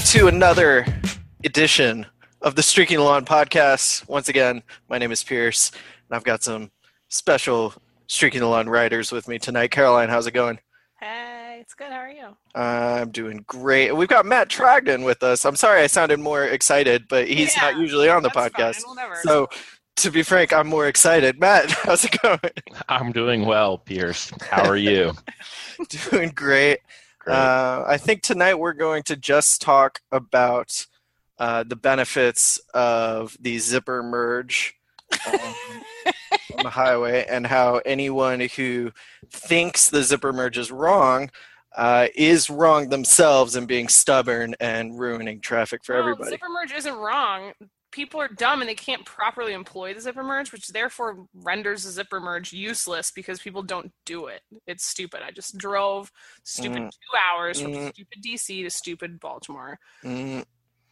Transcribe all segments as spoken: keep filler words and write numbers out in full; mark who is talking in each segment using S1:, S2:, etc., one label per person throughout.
S1: to another edition of the Streaking Lawn podcast. Once again, my name is Pierce, and I've got some special Streaking Lawn writers with me tonight. Caroline, how's it going?
S2: Hey, it's good. How are you?
S1: I'm doing great. We've got Matt Trogdon with us. I'm sorry I sounded more excited, but he's
S2: Yeah,
S1: not usually on the
S2: that's
S1: podcast.
S2: fine, whatever.
S1: So, to be frank, I'm more excited. Matt, how's it going?
S3: I'm doing well, Pierce. How are you?
S1: Doing great.
S3: Great.
S1: Uh, I think tonight we're going to just talk about uh, the benefits of the zipper merge um, on the highway and how anyone who thinks the zipper merge is wrong uh, is wrong themselves and being stubborn and ruining traffic for
S2: Well,
S1: everybody.
S2: Zipper merge isn't wrong. People are dumb and they can't properly employ the zipper merge, which therefore renders the zipper merge useless because people don't do it. It's stupid. I just drove stupid
S1: Mm.
S2: two hours from
S1: Mm.
S2: stupid D C to stupid Baltimore.
S1: Mm.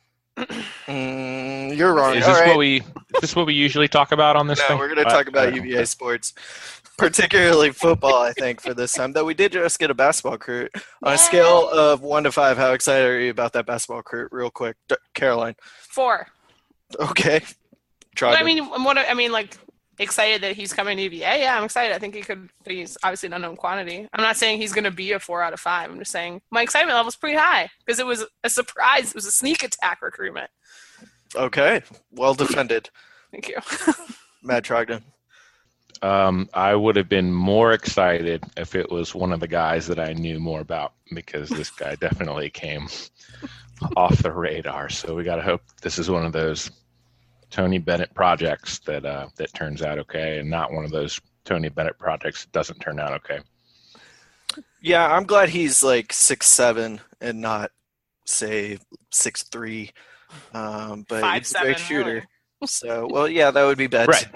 S1: Mm, you're wrong.
S3: Is
S1: All
S3: this
S1: right.
S3: what we is this what we usually talk about on this
S1: No,
S3: thing?
S1: we're going to
S3: Uh,
S1: talk about
S3: uh,
S1: U V A sports, particularly football, I think, for this time. Though we did just get a basketball recruit. On a scale of one to five, how excited are you about that basketball recruit? Real quick, D- Caroline.
S2: Four.
S1: Okay. Try
S2: But
S1: to-
S2: I mean, what I mean, like, excited that he's coming to U V A. Yeah, I'm excited. I think he could. He's obviously an unknown quantity. I'm not saying he's going to be a four out of five. I'm just saying my excitement level is pretty high because it was a surprise. It was a sneak attack recruitment.
S1: Okay. Well defended,
S2: Thank you.
S1: Matt Trogdon.
S3: Um, I would have been more excited if it was one of the guys that I knew more about, because this guy definitely came off the radar. So we got to hope this is one of those Tony Bennett projects that uh, that turns out okay, and not one of those Tony Bennett projects that doesn't turn out okay.
S1: Yeah, I'm glad he's like six seven and not, say, six three. Um, but
S2: Five,
S1: he's a great
S2: seven,
S1: shooter.
S2: really.
S1: So, well, yeah, that would be bad.
S3: Right.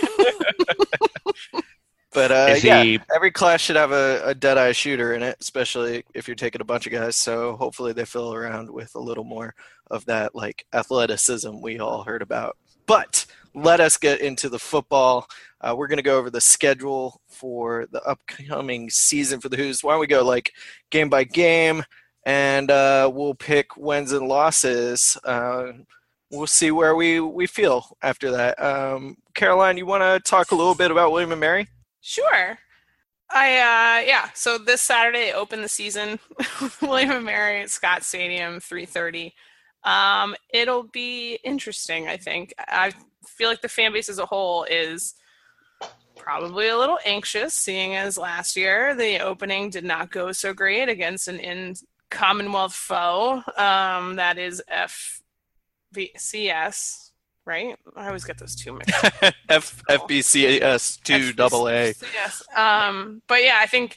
S1: But uh,
S3: Is
S1: yeah,
S3: he-
S1: every class should have a, a dead-eye shooter in it, especially if you're taking a bunch of guys. So hopefully they fill around with a little more of that like athleticism we all heard about. But let us get into the football. Uh, we're going to go over the schedule for the upcoming season for the Hoos. Why don't we go like game by game, and uh, we'll pick wins and losses. Uh, we'll see where we, we feel after that. Um, Caroline, you want to talk a little bit about William and Mary?
S2: Sure. I uh yeah. So this Saturday they open the season, William and Mary at Scott Stadium, three thirty. Um, it'll be interesting. I think. I feel like the fan base as a whole is probably a little anxious, seeing as last year the opening did not go so great against an in Commonwealth foe. Um, that is F B C S. Right? I always get those two mixed up.
S1: F FBCS two double A.
S2: Yes. Um, but yeah, I think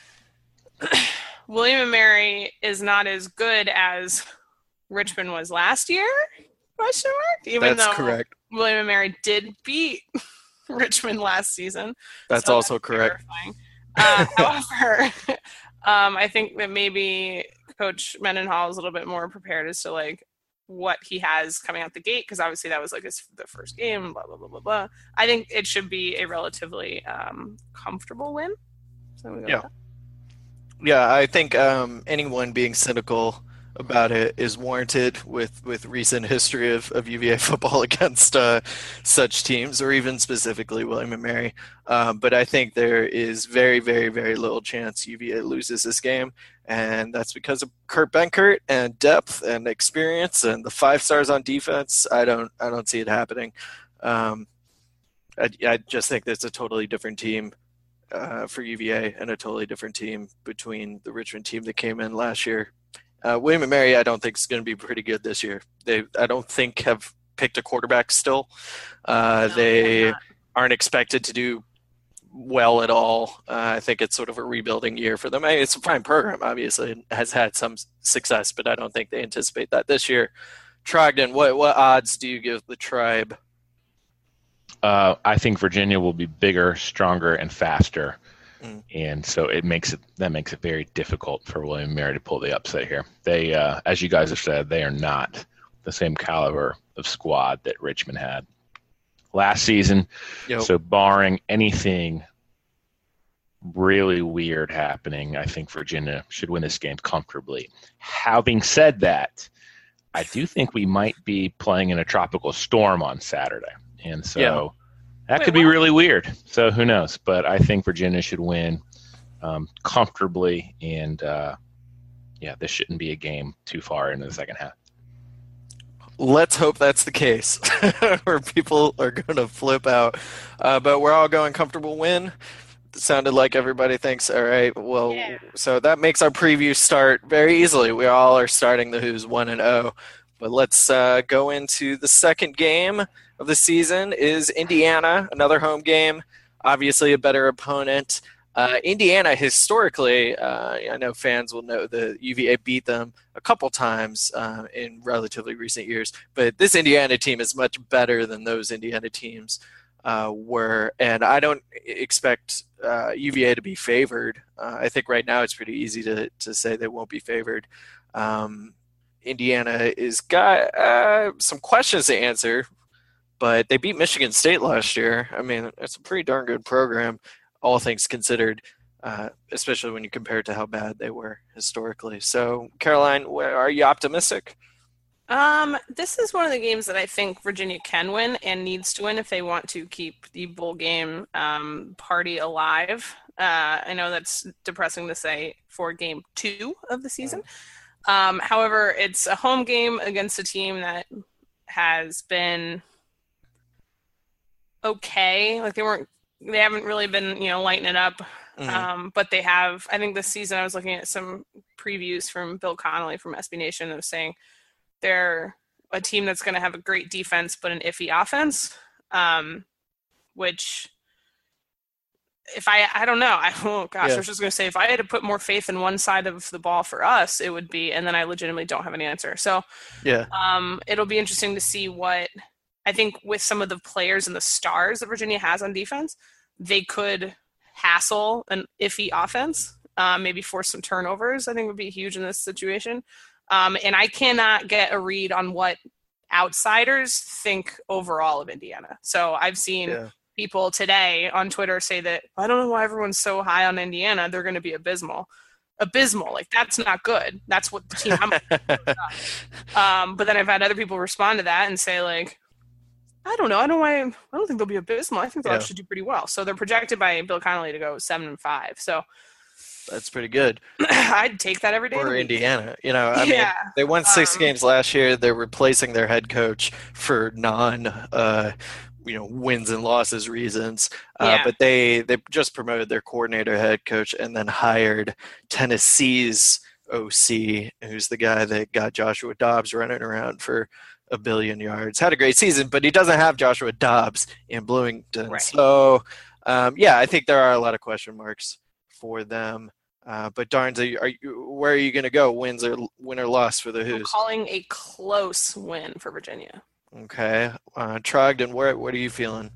S2: William and Mary is not as good as Richmond was last year. Question mark. Even
S1: That's
S2: though
S1: correct.
S2: William and Mary did beat Richmond last season.
S1: That's
S2: So
S1: also correct.
S2: terrifying. Uh, however, um, I think that maybe Coach Mendenhall is a little bit more prepared as to like what he has coming out the gate, because obviously that was like his the first game, blah blah blah blah blah. I think it should be a relatively um, comfortable win. So we go
S1: Yeah.
S2: with that.
S1: Yeah, I think um, anyone being cynical about it is warranted with, with recent history of, of U V A football against uh, such teams, or even specifically William and Mary. Um, but I think there is very, very, very little chance U V A loses this game, and that's because of Kurt Benkert and depth and experience and the five stars on defense. I don't, I don't see it happening. Um, I, I just think that's a totally different team uh, for U V A and a totally different team between the Richmond team that came in last year. Uh, William and Mary, I don't think is going to be pretty good this year. They, I don't think, have picked a quarterback still. Uh,
S2: No,
S1: they
S2: they're not.
S1: aren't expected to do well at all. Uh, I think it's sort of a rebuilding year for them. I mean, it's a fine program, obviously, and has had some success, but I don't think they anticipate that this year. Trogdon, what what odds do you give the Tribe?
S3: Uh, I think Virginia will be bigger, stronger, and faster,
S1: Mm.
S3: and so it makes it that makes it very difficult for William and Mary to pull the upset here. They, uh, as you guys have said, they are not the same caliber of squad that Richmond had last season.
S1: Yep.
S3: So barring anything really weird happening, I think Virginia should win this game comfortably. Having said that, I do think we might be playing in a tropical storm on Saturday. And so
S1: Yeah.
S3: that
S2: Wait,
S3: could be
S2: what?
S3: really weird. So who knows? But I think Virginia should win um, comfortably. And, uh, yeah, this shouldn't be a game too far into the second half.
S1: Let's hope that's the case, where people are going to flip out. Uh, but we're all going comfortable win. It sounded like everybody thinks, all right, well,
S2: Yeah.
S1: so that makes our preview start very easily. We all are starting the Who's one and oh. But let's uh, go into the second game of the season is Indiana, another home game, obviously a better opponent. Uh, Indiana, historically, uh, I know fans will know that U V A beat them a couple times uh, in relatively recent years, but this Indiana team is much better than those Indiana teams uh, were, and I don't expect uh, U V A to be favored. Uh, I think right now it's pretty easy to, to say they won't be favored. Um, Indiana is got uh, some questions to answer, but they beat Michigan State last year. I mean, it's a pretty darn good program, all things considered, uh, especially when you compare it to how bad they were historically. So, Caroline, are you optimistic?
S2: Um, this is one of the games that I think Virginia can win and needs to win if they want to keep the bowl game um, party alive. Uh, I know that's depressing to say for game two of the season. Um, however, it's a home game against a team that has been okay. Like they weren't, they haven't really been, you know, lighting it up.
S1: Mhm.
S2: Um, but they have, I think this season I was looking at some previews from Bill Connolly from S B Nation and was saying they're a team that's going to have a great defense but an iffy offense, um, which if I, I don't know, I, oh gosh,
S1: Yeah.
S2: I was just going to say if I had to put more faith in one side of the ball for us, it would be, and then I legitimately don't have an answer. So
S1: Yeah.
S2: um, it'll be interesting to see what, I think with some of the players and the stars that Virginia has on defense, they could hassle an iffy offense, uh, maybe force some turnovers, I think would be huge in this situation. Um, and I cannot get a read on what outsiders think overall of Indiana. So I've seen
S1: Yeah.
S2: people today on Twitter say that, I don't know why everyone's so high on Indiana. They're going to be abysmal. Abysmal. Like, that's not good. That's what the team I'm um, But then I've had other people respond to that and say, like, I don't know. I don't know why. I don't think they'll be abysmal. I think they'll
S1: Yeah.
S2: actually do pretty well. So they're projected by Bill Connolly to go seven and five. So
S1: That's pretty good
S2: I'd take that every day. of
S1: for
S2: the week.
S1: Indiana. You know, I mean,
S2: Yeah.
S1: they won six
S2: Um,
S1: games last year. They're replacing their head coach for non, uh, you know, wins and losses reasons. Uh,
S2: Yeah.
S1: But they they just promoted their coordinator, head coach, and then hired Tennessee's O C, who's the guy that got Joshua Dobbs running around for a billion yards. Had a great season, but he doesn't have Joshua Dobbs in Bloomington.
S2: Right.
S1: So, um, yeah, I think there are a lot of question marks for them. Uh, but Darns, are you, are you, where are you going to go? Wins or win or loss for the
S2: I'm
S1: Who's?
S2: calling a close win for Virginia.
S1: Okay, uh, Trogdon, where what are you feeling?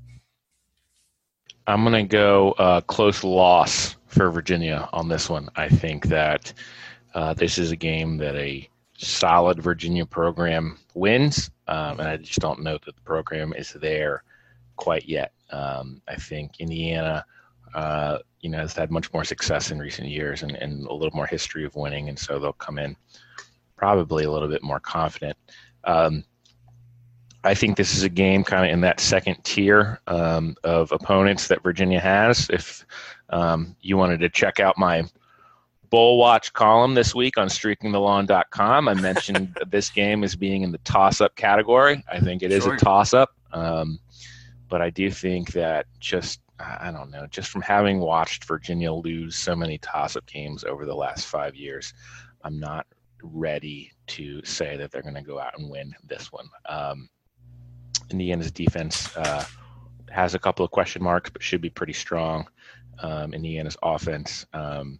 S3: I'm going to go uh, close loss for Virginia on this one. I think that uh, this is a game that a solid Virginia program wins, um, and I just don't know that the program is there quite yet. Um, I think Indiana, uh, you know, has had much more success in recent years and, and a little more history of winning, and so they'll come in probably a little bit more confident. Um, I think this is a game kind of in that second tier um, of opponents that Virginia has. If um, you wanted to check out my Bowl Watch column this week on streaking the lawn dot com, I mentioned this game as being in the toss-up category. I think it is
S1: Sure.
S3: a toss-up, um, but I do think that just, I don't know, just from having watched Virginia lose so many toss-up games over the last five years, I'm not ready to say that they're going to go out and win this one. Um, Indiana's defense uh, has a couple of question marks, but should be pretty strong. Um, Indiana's offense um,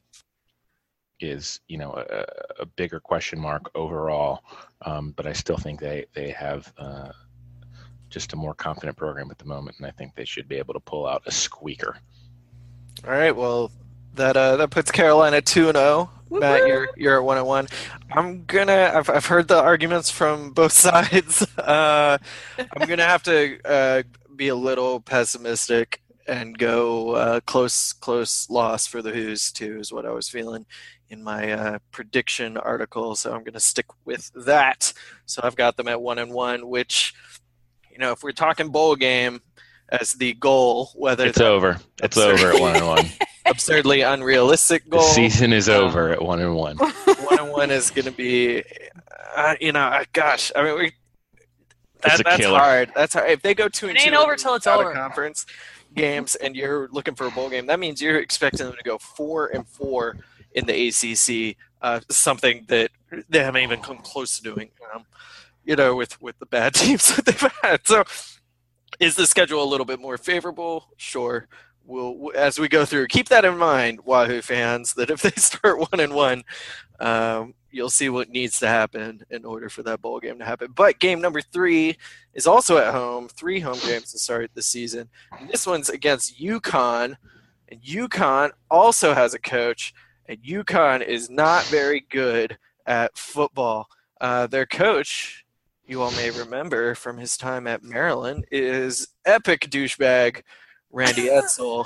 S3: is, you know, a, a bigger question mark overall, um, but I still think they they have uh, just a more confident program at the moment, and I think they should be able to pull out a squeaker.
S1: All right, well, that uh, that puts Carolina two and zero. Matt, you're you're at one and one. I'm gonna. I've I've heard the arguments from both sides. Uh, I'm gonna have to uh, be a little pessimistic and go uh, close close loss for the Who's too is what I was feeling in my uh, prediction article. So I'm going to stick with that. So I've got them at one and one, which, you know, if we're talking bowl game as the goal, whether
S3: it's over, it's over at one and one.
S1: Absurdly unrealistic goal.
S3: The season is um, over at one and one.
S1: One and one is going to be, uh, you know, gosh, I mean, we. That, that's killer. hard. That's hard. If they go two and
S2: it
S1: two,
S2: ain't over till it's over.
S1: Conference games, and you're looking for a bowl game, that means you're expecting them to go four and four in the A C C. Uh, something that they haven't even come close to doing. Um, you know, with with the bad teams that they've had. So, is the schedule a little bit more favorable? Sure. We'll, as we go through, keep that in mind, Wahoo fans, that if they start one and one, um, you'll see what needs to happen in order for that bowl game to happen. But game number three is also at home, three home games to start the season. And this one's against UConn, and UConn also has a coach, and UConn is not very good at football. Uh, their coach, you all may remember from his time at Maryland, is epic douchebag Randy Edsall.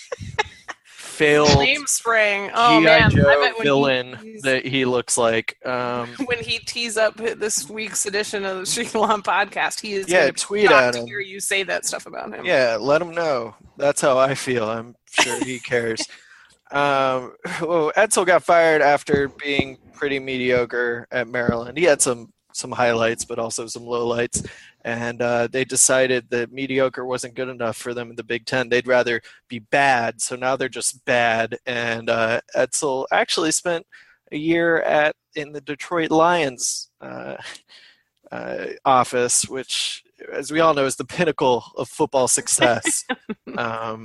S1: Failed
S2: name spraying. Oh
S1: G I.
S2: man,
S1: Joe
S2: I bet when
S1: villain
S2: he,
S1: that he looks like. Um,
S2: when he tees up this week's edition of the Streaking Along podcast, he is
S1: yeah,
S2: gonna be
S1: tweet
S2: shocked
S1: at him.
S2: to hear you say that stuff about him.
S1: Yeah, let him know. That's how I feel. I'm sure he cares. um, well, Edsall got fired after being pretty mediocre at Maryland. He had some some highlights, but also some lowlights. And uh, they decided that mediocre wasn't good enough for them in the Big Ten. They'd rather be bad. So now they're just bad. And uh, Edsall actually spent a year at in the Detroit Lions uh, uh, office, which, as we all know, is the pinnacle of football success. um,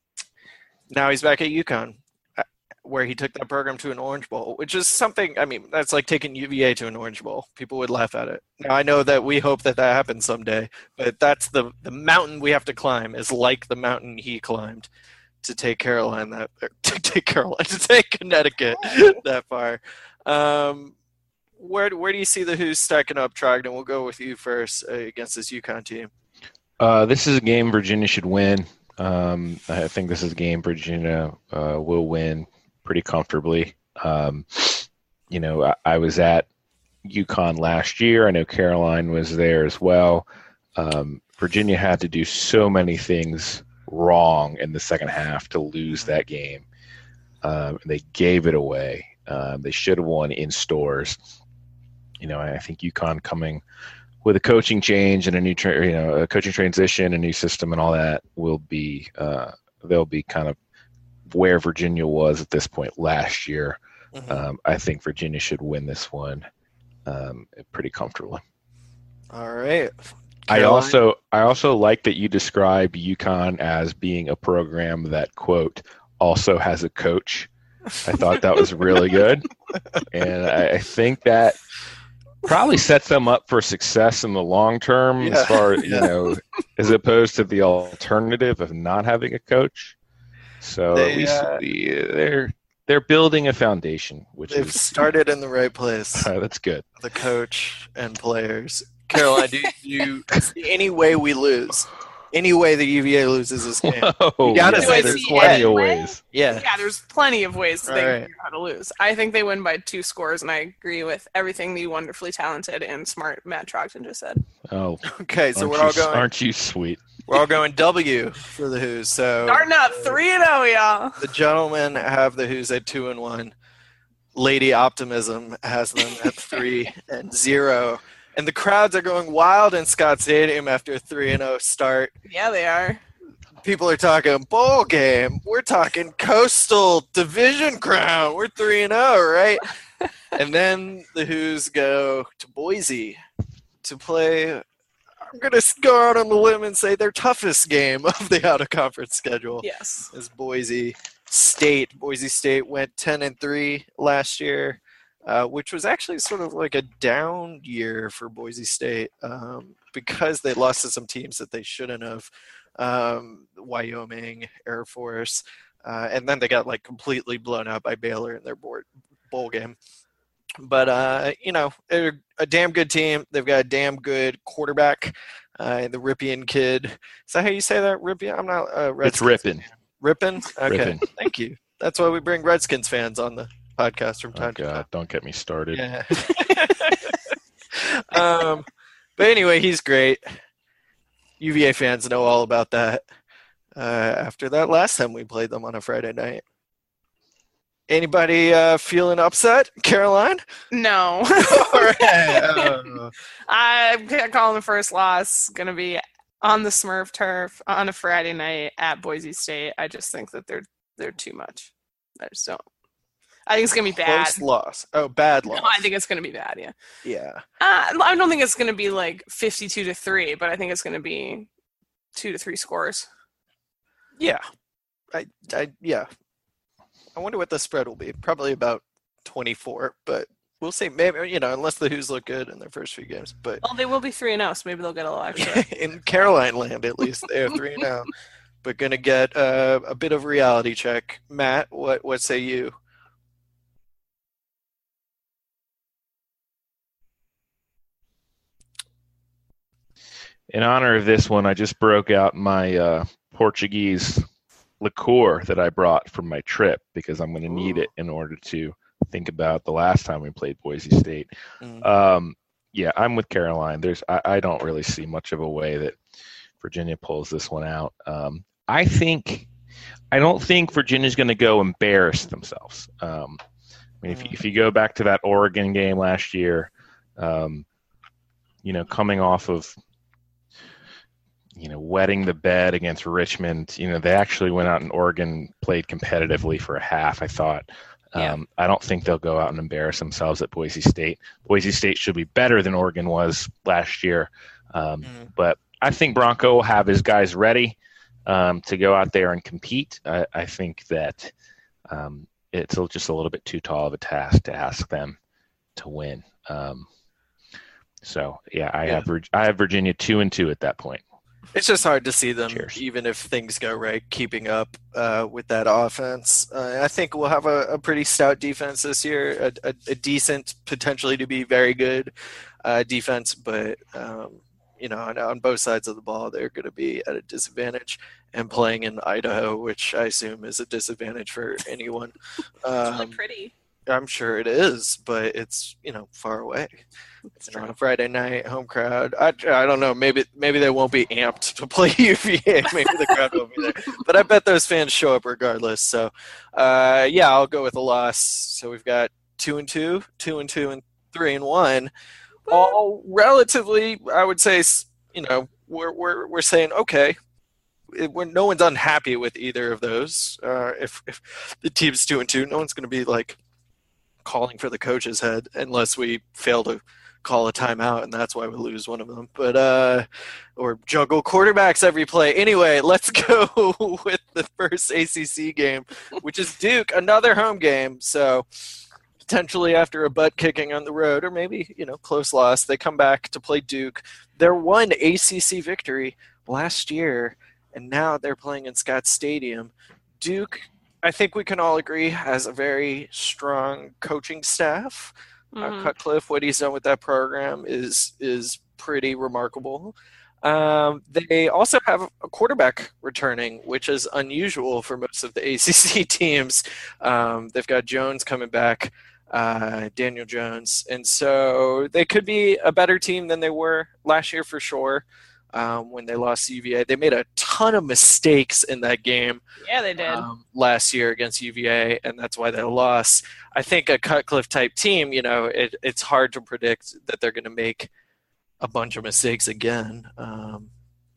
S1: now he's back at UConn, where he took that program to an Orange Bowl, which is something, I mean, that's like taking U V A to an Orange Bowl. People would laugh at it. Now, I know that we hope that that happens someday, but that's the, the mountain we have to climb is like the mountain he climbed to take Caroline that, to take Caroline, to take Connecticut that far. Um, where, where do you see the Who's stacking up, Trogdon? We'll go with you first uh, against this UConn team.
S3: Uh, this is a game Virginia should win. Um, I think this is a game Virginia uh, will win pretty comfortably. Um, you know, I, I was at UConn last year. I know Caroline was there as well. Um, Virginia had to do so many things wrong in the second half to lose that game. Um, they gave it away. Um, they should have won in stores. You know, I think UConn coming with a coaching change and a new, tra- you know, a coaching transition, a new system, and all that will be. Uh, they'll be kind of where Virginia was at this point last year. Mm-hmm. Um, I think Virginia should win this one um, pretty comfortably.
S1: All right. Caroline?
S3: I also I also like that you describe UConn as being a program that, quote, also has a coach. I thought that was really good. And I, I think that probably sets them up for success in the long term yeah. as far as, you know, as opposed to the alternative of not having a coach. So
S1: they,
S3: at least
S1: uh,
S3: the, they're they're building a foundation, which
S1: they've
S3: is,
S1: started in the right place.
S3: Uh, that's good.
S1: The coach and players. Caroline, do you see any way we lose? Any way the U V A loses this game?
S3: Whoa,
S1: you gotta
S3: yeah.
S1: say
S3: there's
S1: there's
S3: plenty of
S2: way?
S3: ways.
S1: Yeah,
S2: yeah. There's plenty of ways to
S1: right.
S2: figure out how to lose. I think they win by two scores, and I agree with everything the wonderfully talented and smart Matt Trogdon just said.
S3: Oh,
S1: okay. So
S3: aren't
S1: we're all
S3: you,
S1: going.
S3: Aren't you sweet?
S1: We're all going W for the Who's. So
S2: starting out three and zero, y'all.
S1: The gentlemen have the Who's at two and one. Lady Optimism has them at three and zero. And the crowds are going wild in Scott Stadium after a three and zero start.
S2: Yeah, they are.
S1: People are talking bowl game. We're talking Coastal Division crown. We're three and zero, right? And then the Who's go to Boise to play. I'm going to go out on the limb and say their toughest game of the out-of-conference schedule.
S2: Yes.
S1: Is Boise State. Boise State went ten and three last year, uh, which was actually sort of like a down year for Boise State um, because they lost to some teams that they shouldn't have. Um, Wyoming, Air Force, uh, and then they got like completely blown out by Baylor in their board, bowl game. But, uh, you know, they're a damn good team. They've got a damn good quarterback. Uh, the Ripien kid. Is that how you say that? Ripien? I'm not uh,
S3: It's
S1: Redskins.
S3: ripping.
S1: Rippin? Okay.
S3: Rippin.
S1: Thank you. That's why we bring Redskins fans on the podcast from
S3: Oh
S1: time to time.
S3: God, don't get me started.
S1: Yeah. um, but anyway, he's great. U V A fans know all about that. Uh, after that last time we played them on a Friday night. Anybody uh, feeling upset, Caroline?
S2: No.
S1: All right. Uh,
S2: I'm calling the first loss going to be on the Smurf turf on a Friday night at Boise State. I just think that they're they're too much. I just don't. I think it's going to be bad.
S1: Close loss. Oh, bad loss.
S2: No, I think it's going to be bad, yeah.
S1: Yeah.
S2: Uh, I don't think it's going to be like fifty-two to three, but I think it's going to be two to three scores.
S1: Yeah. I, I, yeah. I wonder what the spread will be. Probably about twenty-four, but we'll see. Maybe, you know, unless the Who's look good in their first few games. But
S2: Well, they will be three and oh, so maybe they'll get a little extra.
S1: in Caroline land, at least, they are three now. But going to get uh, a bit of reality check. Matt, what, what say you?
S3: In honor of this one, I just broke out my uh, Portuguese liqueur that I brought from my trip because I'm going to need it in order to think about the last time we played Boise State.
S1: Mm.
S3: Um, yeah, I'm with Caroline. There's, I, I don't really see much of a way that Virginia pulls this one out. Um, I think, I don't think Virginia's going to go embarrass themselves. Um, I mean, if, if you go back to that Oregon game last year, um, you know, coming off of, you know, wetting the bed against Richmond, you know, they actually went out and Oregon played competitively for a half, I thought.
S2: Yeah.
S3: Um, I don't think they'll go out and embarrass themselves at Boise State. Boise State should be better than Oregon was last year. Um,
S1: Mm.
S3: But I think Bronco will have his guys ready um, to go out there and compete. I, I think that um, it's just a little bit too tall of a task to ask them to win. Um, so, yeah, I,
S1: Yeah.
S3: Have, Vir- I have Virginia two and two at that point.
S1: It's just hard to see them,
S3: Cheers.
S1: even if things go right, keeping up uh, with that offense. Uh, I think we'll have a, a pretty stout defense this year, a, a, a decent, potentially to be very good uh, defense, but um, you know, on, on both sides of the ball, they're going to be at a disadvantage. And playing in Idaho, which I assume is a disadvantage for anyone.
S2: It's really
S1: Um,
S2: pretty.
S1: I'm sure it is, but it's, you know, far away.
S2: It's
S1: And on
S2: true.
S1: a Friday night, home crowd. I, I don't know. Maybe maybe they won't be amped to play U V A. Maybe the crowd won't be there. But I bet those fans show up regardless. So, uh, yeah, I'll go with a loss. So we've got two and two, two and two, and three and one. All relatively, I would say, s- you know, we're we're we're saying okay. It, we're, no one's unhappy with either of those. Uh, if if the team's two and two, no one's going to be like calling for the coach's head unless we fail to call a timeout, and that's why we lose one of them. But uh, or juggle quarterbacks every play. Anyway, let's go with the first A C C game, which is Duke, another home game. So potentially after a butt kicking on the road, or maybe you know close loss, they come back to play Duke. Their one A C C victory last year, and now they're playing in Scott Stadium. Duke, I think we can all agree, has a very strong coaching staff. Uh,
S2: Mhm.
S1: Cutcliffe, what he's done with that program is is pretty remarkable. Um, they also have a quarterback returning, which is unusual for most of the A C C teams. Um, they've got Jones coming back, uh, Daniel Jones, and so they could be a better team than they were last year for sure. Um, when they lost to U V A, they made a ton of mistakes in that game
S2: Yeah, they did.
S1: um, last year against U V A, and that's why they lost. I think a Cutcliffe type team, you know, it, it's hard to predict that they're going to make a bunch of mistakes again. Um,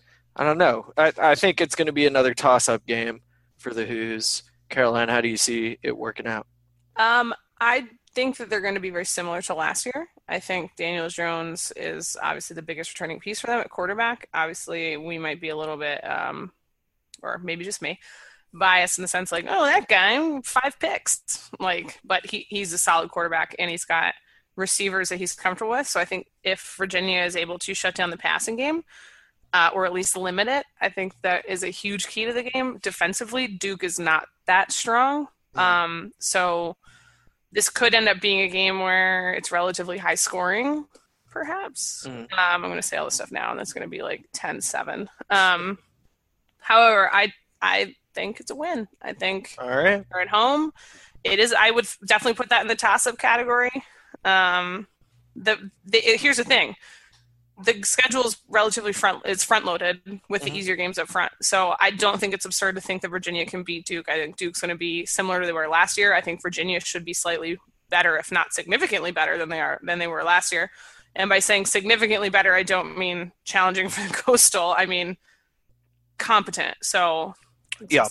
S1: I don't know. I, I think it's going to be another toss-up game for the Who's. Caroline, how do you see it working out?
S2: Um, I think that they're going to be very similar to last year. I think Daniel Jones is obviously the biggest returning piece for them at quarterback. Obviously, we might be a little bit, um, or maybe just me, biased in the sense like, oh, that guy, five picks. Like, but he, he's a solid quarterback, and he's got receivers that he's comfortable with. So I think if Virginia is able to shut down the passing game, uh, or at least limit it, I think that is a huge key to the game. Defensively, Duke is not that strong. Um, so this could end up being a game where it's relatively high scoring. perhaps.
S1: Mm.
S2: Um, I'm going to say all this stuff now, and it's going to be like ten seven. Um, however, I I think it's a win. I think
S1: All right.
S2: they're at home. It is. I would definitely put that in the toss-up category. Um, the, the here's the thing: the schedule is relatively front. It's front-loaded with
S1: Mm-hmm.
S2: the easier games up front. So I don't think it's absurd to think that Virginia can beat Duke. I think Duke's going to be similar to they were last year. I think Virginia should be slightly better, if not significantly better than they are than they were last year. And by saying significantly better, I don't mean challenging for the Coastal. I mean competent. So
S1: Yeah.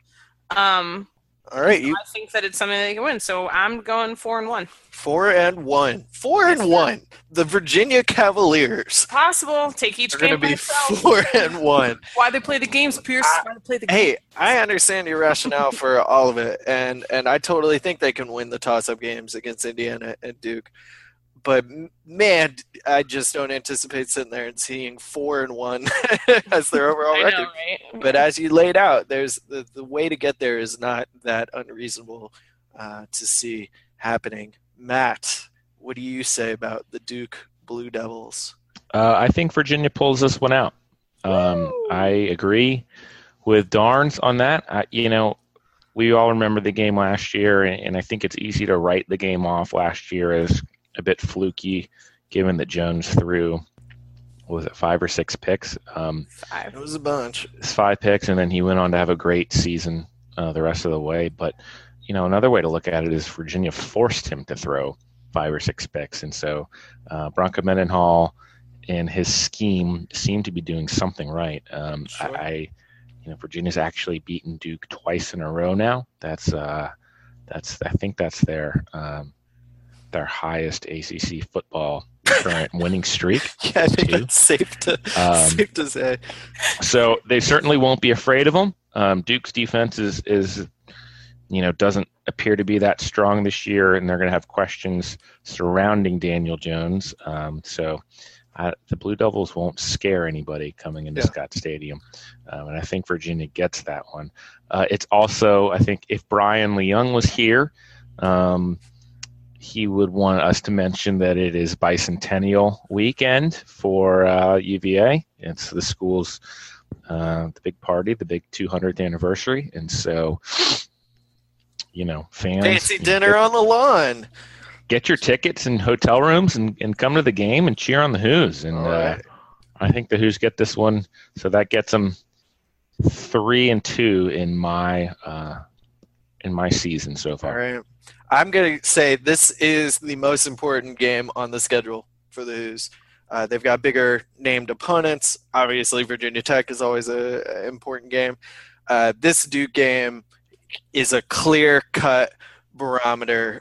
S2: Um.
S1: All right. You
S2: I think that it's something they can win. So I'm going four and one.
S1: four and one. Four and one. The Virginia Cavaliers
S2: Possible. Take each
S1: are going to
S2: game by
S1: be
S2: itself.
S1: four and one.
S2: Why they play the games, Pierce? Why they play the games?
S1: Hey, I understand your rationale for all of it, and and I totally think they can win the toss-up games against Indiana and Duke. But man, I just don't anticipate sitting there and seeing four and one as their overall
S2: I
S1: record.
S2: know, right?
S1: But as you laid out, there's the, the way to get there is not that unreasonable uh, to see happening. Matt, what do you say about the Duke Blue Devils?
S3: Uh, I think Virginia pulls this one out. Um, I agree with Darns on that. I, you know, we all remember the game last year, and, and I think it's easy to write the game off last year as a bit fluky, given that Jones threw, what was it, five or six picks? Um,
S2: Five.
S1: It was a bunch.
S3: five picks, and then he went on to have a great season uh, the rest of the way. But, you know, another way to look at it is Virginia forced him to throw five or six picks. And so uh, Bronco Mendenhall and his scheme seemed to be doing something right. Um,
S1: Sure.
S3: I, I, you know, Virginia's actually beaten Duke twice in a row now. That's, uh, that's, I think that's their, um, their highest A C C football current winning streak.
S1: Yeah, I think
S3: Two.
S1: that's safe to
S3: Um,
S1: safe to say.
S3: So they certainly won't be afraid of them. Um, Duke's defense is, is, you know, doesn't appear to be that strong this year, and they're going to have questions surrounding Daniel Jones. Um, so uh, the Blue Devils won't scare anybody coming into
S1: Yeah.
S3: Scott Stadium, um, and I think Virginia gets that one. Uh, it's also, I think, if Brian Leung was here, um, he would want us to mention that it is bicentennial weekend for uh, U V A. It's the school's uh, the big party, the big two hundredth anniversary, and so you know, fans
S1: Fancy
S3: you know,
S1: dinner
S3: get,
S1: on the lawn.
S3: get your tickets and hotel rooms and, and come to the game and cheer on the Hoos. And
S1: All
S3: uh,
S1: right.
S3: I think the Hoos get this one, so that gets them three and two in my uh, in my season so
S1: All
S3: far.
S1: right. I'm going to say this is the most important game on the schedule for the Hoos. Uh, they've got bigger named opponents. Obviously, Virginia Tech is always an important game. Uh, this Duke game is a clear-cut barometer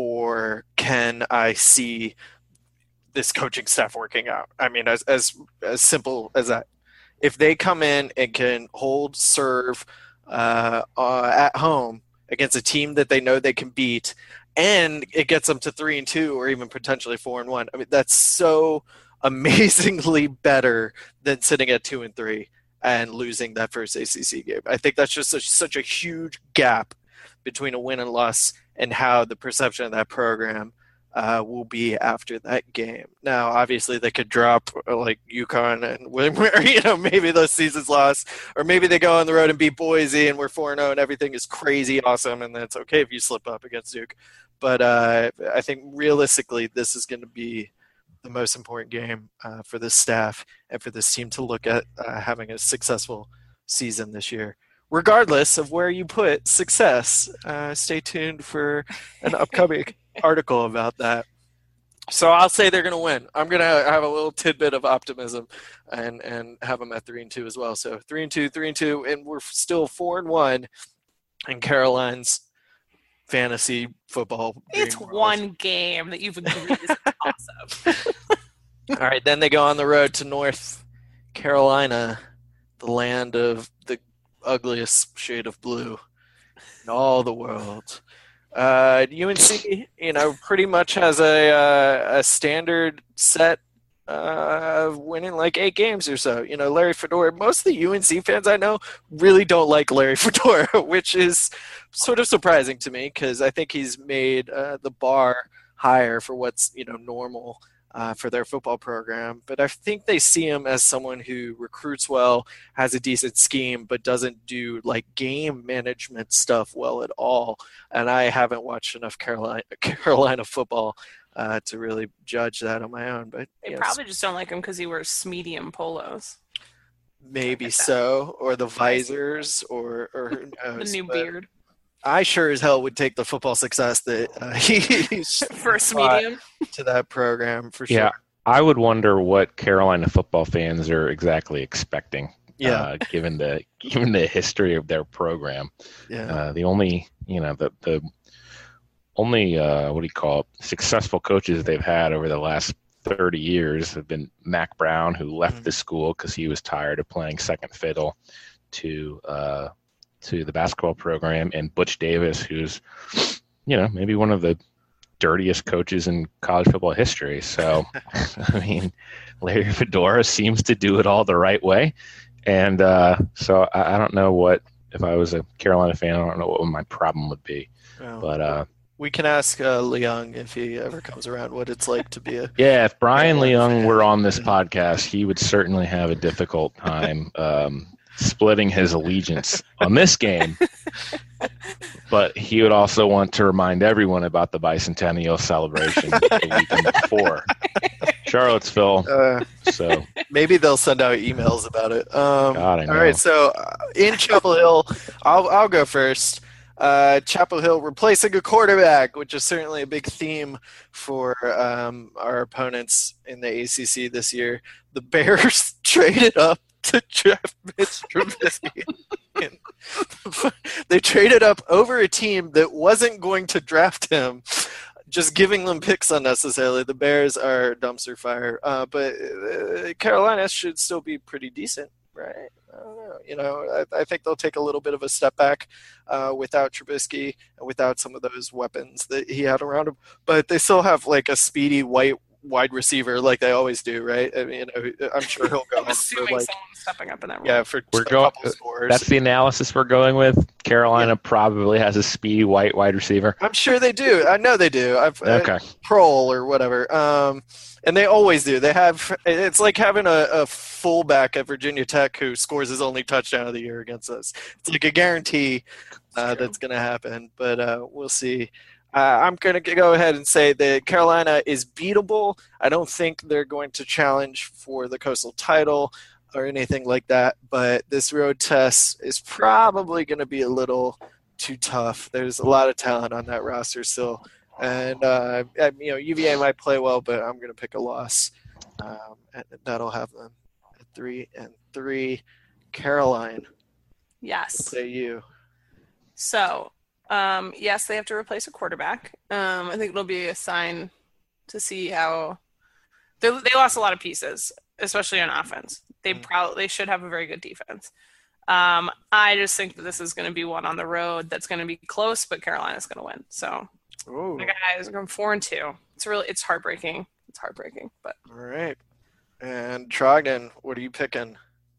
S1: for can I see this coaching staff working out. I mean, as as as simple as that. If they come in and can hold serve uh, uh, at home against a team that they know they can beat, and it gets them to three and two, or even potentially four and one. I mean, that's so amazingly better than sitting at two and three and losing that first A C C game. I think that's just such, such a huge gap between a win and loss and how the perception of that program uh, will be after that game. Now, obviously, they could drop uh, like UConn and William Mary, you know, maybe those seasons lost, or maybe they go on the road and beat Boise and we're four and oh and everything is crazy awesome, and that's okay if you slip up against Duke. But uh, I think realistically, this is going to be the most important game uh, for this staff and for this team to look at uh, having a successful season this year. Regardless of where you put success, uh, stay tuned for an upcoming article about that. So I'll say they're going to win. I'm going to have a little tidbit of optimism and, and have them at three and two as well. So three and two, three and two, and we're still four and one in Caroline's fantasy football.
S2: It's
S1: dream world.
S2: one game that you've agreed is a toss-up.
S1: All right, then they go on the road to North Carolina, the land of the ugliest shade of blue in all the world. Uh, U N C, you know, pretty much has a uh, a standard set uh, of winning like eight games or so. You know, Larry Fedora, most of the U N C fans I know really don't like Larry Fedora, which is sort of surprising to me because I think he's made uh, the bar higher for what's, you know, normal uh, for their football program. But I think they see him as someone who recruits well, has a decent scheme, but doesn't do like game management stuff well at all. And I haven't watched enough Carolina Carolina football uh, to really judge that on my own. But
S2: They
S1: yes,
S2: probably just don't like him because he wears medium polos.
S1: maybe
S2: like that.
S1: so, or the visors, or or who
S2: The
S1: knows.
S2: new
S1: But
S2: beard.
S1: I sure as hell would take the football success that uh, he's
S2: First
S1: brought
S2: medium.
S1: to that program for sure.
S3: Yeah, I would wonder what Carolina football fans are exactly expecting.
S1: Yeah.
S3: Uh, given the given the history of their program,
S1: Yeah.
S3: uh, the only you know the the only uh, what do you call it, successful coaches they've had over the last thirty years have been Mac Brown, who left
S1: Mhm.
S3: the school because he was tired of playing second fiddle to uh, to the basketball program, and Butch Davis, who's you know maybe one of the dirtiest coaches in college football history. So, I mean, Larry Fedora seems to do it all the right way, and uh, so I, I don't know what if I was a Carolina fan, I don't know what my problem would be,
S1: Well,
S3: but. Uh,
S1: we can ask uh, Leung if he ever comes around what it's like to be a.
S3: Yeah, if Brian
S1: Carolina
S3: Leung
S1: fan.
S3: were on this podcast, he would certainly have a difficult time um, splitting his allegiance on this game. But he would also want to remind everyone about the bicentennial celebration the weekend before Charlottesville.
S1: Uh,
S3: So,
S1: maybe they'll send out emails about it. Um,
S3: God, I know.
S1: all right, so uh, in Chapel Hill, I'll I'll go first. Uh, Chapel Hill replacing a quarterback, which is certainly a big theme for um, our opponents in the A C C this year. The Bears traded up to draft Mitch Trubisky. They traded up over a team that wasn't going to draft him, just giving them picks unnecessarily. The Bears are dumpster fire, uh, but uh, Carolina should still be pretty decent, right? I don't know. You know, I, I think they'll take a little bit of a step back uh, without Trubisky and without some of those weapons that he had around him. But they still have like a speedy white wide receiver, like they always do, right? I mean, you know, I'm sure he'll go
S2: I'm
S1: for
S2: assuming
S1: like
S2: someone's stepping up in that role.
S1: yeah for
S3: We're
S1: a
S3: going-
S1: couple scores.
S3: that's the analysis we're going with. Carolina probably has a speedy white wide receiver.
S1: I'm sure they do. I know they do. I've
S3: Okay.
S1: Prohl or whatever. Um, and they always do. They have. It's like having a, a fullback at Virginia Tech who scores his only touchdown of the year against us. It's like a guarantee uh, that's going to happen. But uh, we'll see. Uh, I'm going to go ahead and say that Carolina is beatable. I don't think they're going to challenge for the Coastal title or anything like that. But this road test is probably going to be a little too tough. There's a lot of talent on that roster still. And, uh, you know, U V A might play well, but I'm going to pick a loss. Um, and that'll have them at three and three. Caroline, what
S2: Yes.
S1: say you?
S2: So, um, yes, they have to replace a quarterback. Um, I think it'll be a sign to see how they they lost a lot of pieces, especially on offense. They
S1: Mm. probably
S2: probably should have a very good defense. Um, I just think that this is going to be one on the road that's going to be close, but Carolina's going to win. So,
S1: Ooh,
S2: my guys are going four and two. It's really it's heartbreaking. It's heartbreaking, but
S1: all right. And Trogdon, what are you picking?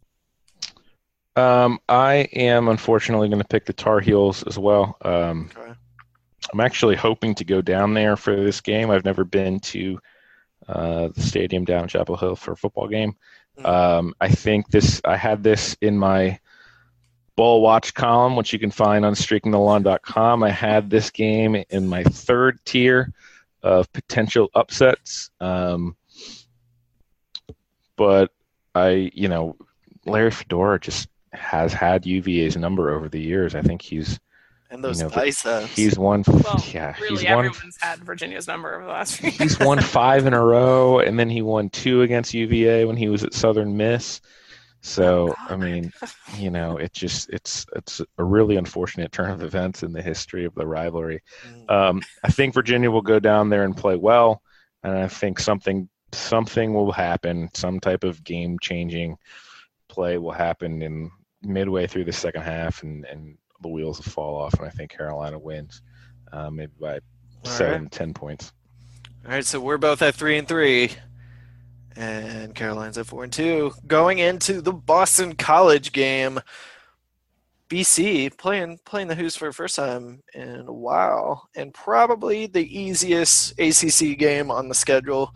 S3: Um, I am unfortunately going to pick the Tar Heels as well. Um,
S1: Okay.
S3: I'm actually hoping to go down there for this game. I've never been to uh, the stadium down in Chapel Hill for a football game.
S1: Mhm.
S3: Um, I think this. I had this in my Ball Watch column, which you can find on streaking the lawn dot com. I had this game in my third tier of potential upsets. Um, but I, you know, Larry Fedora just has had U V A's number over the years. I think he's
S1: And those
S3: you know,
S1: biceps.
S3: he's won.
S2: well,
S3: yeah,
S2: really
S3: he's won.
S2: everyone's had Virginia's number over the last few years.
S3: He's won five in a row, and then he won two against U V A when he was at Southern Miss. So,
S2: Oh,
S3: I
S2: God.
S3: mean, you know, it just it's it's a really unfortunate turn of events in the history of the rivalry.
S1: Mm.
S3: Um, I think Virginia will go down there and play well, and I think something something will happen. Some type of game changing play will happen in midway through the second half, and, and the wheels will fall off, and I think Carolina wins, uh, maybe by
S1: All
S3: seven,
S1: right.
S3: ten points.
S1: All right, so we're both at three and three, and Caroline's at four and two. Going into the Boston College game, B C playing playing the Hoos for the first time in a while, and probably the easiest A C C game on the schedule.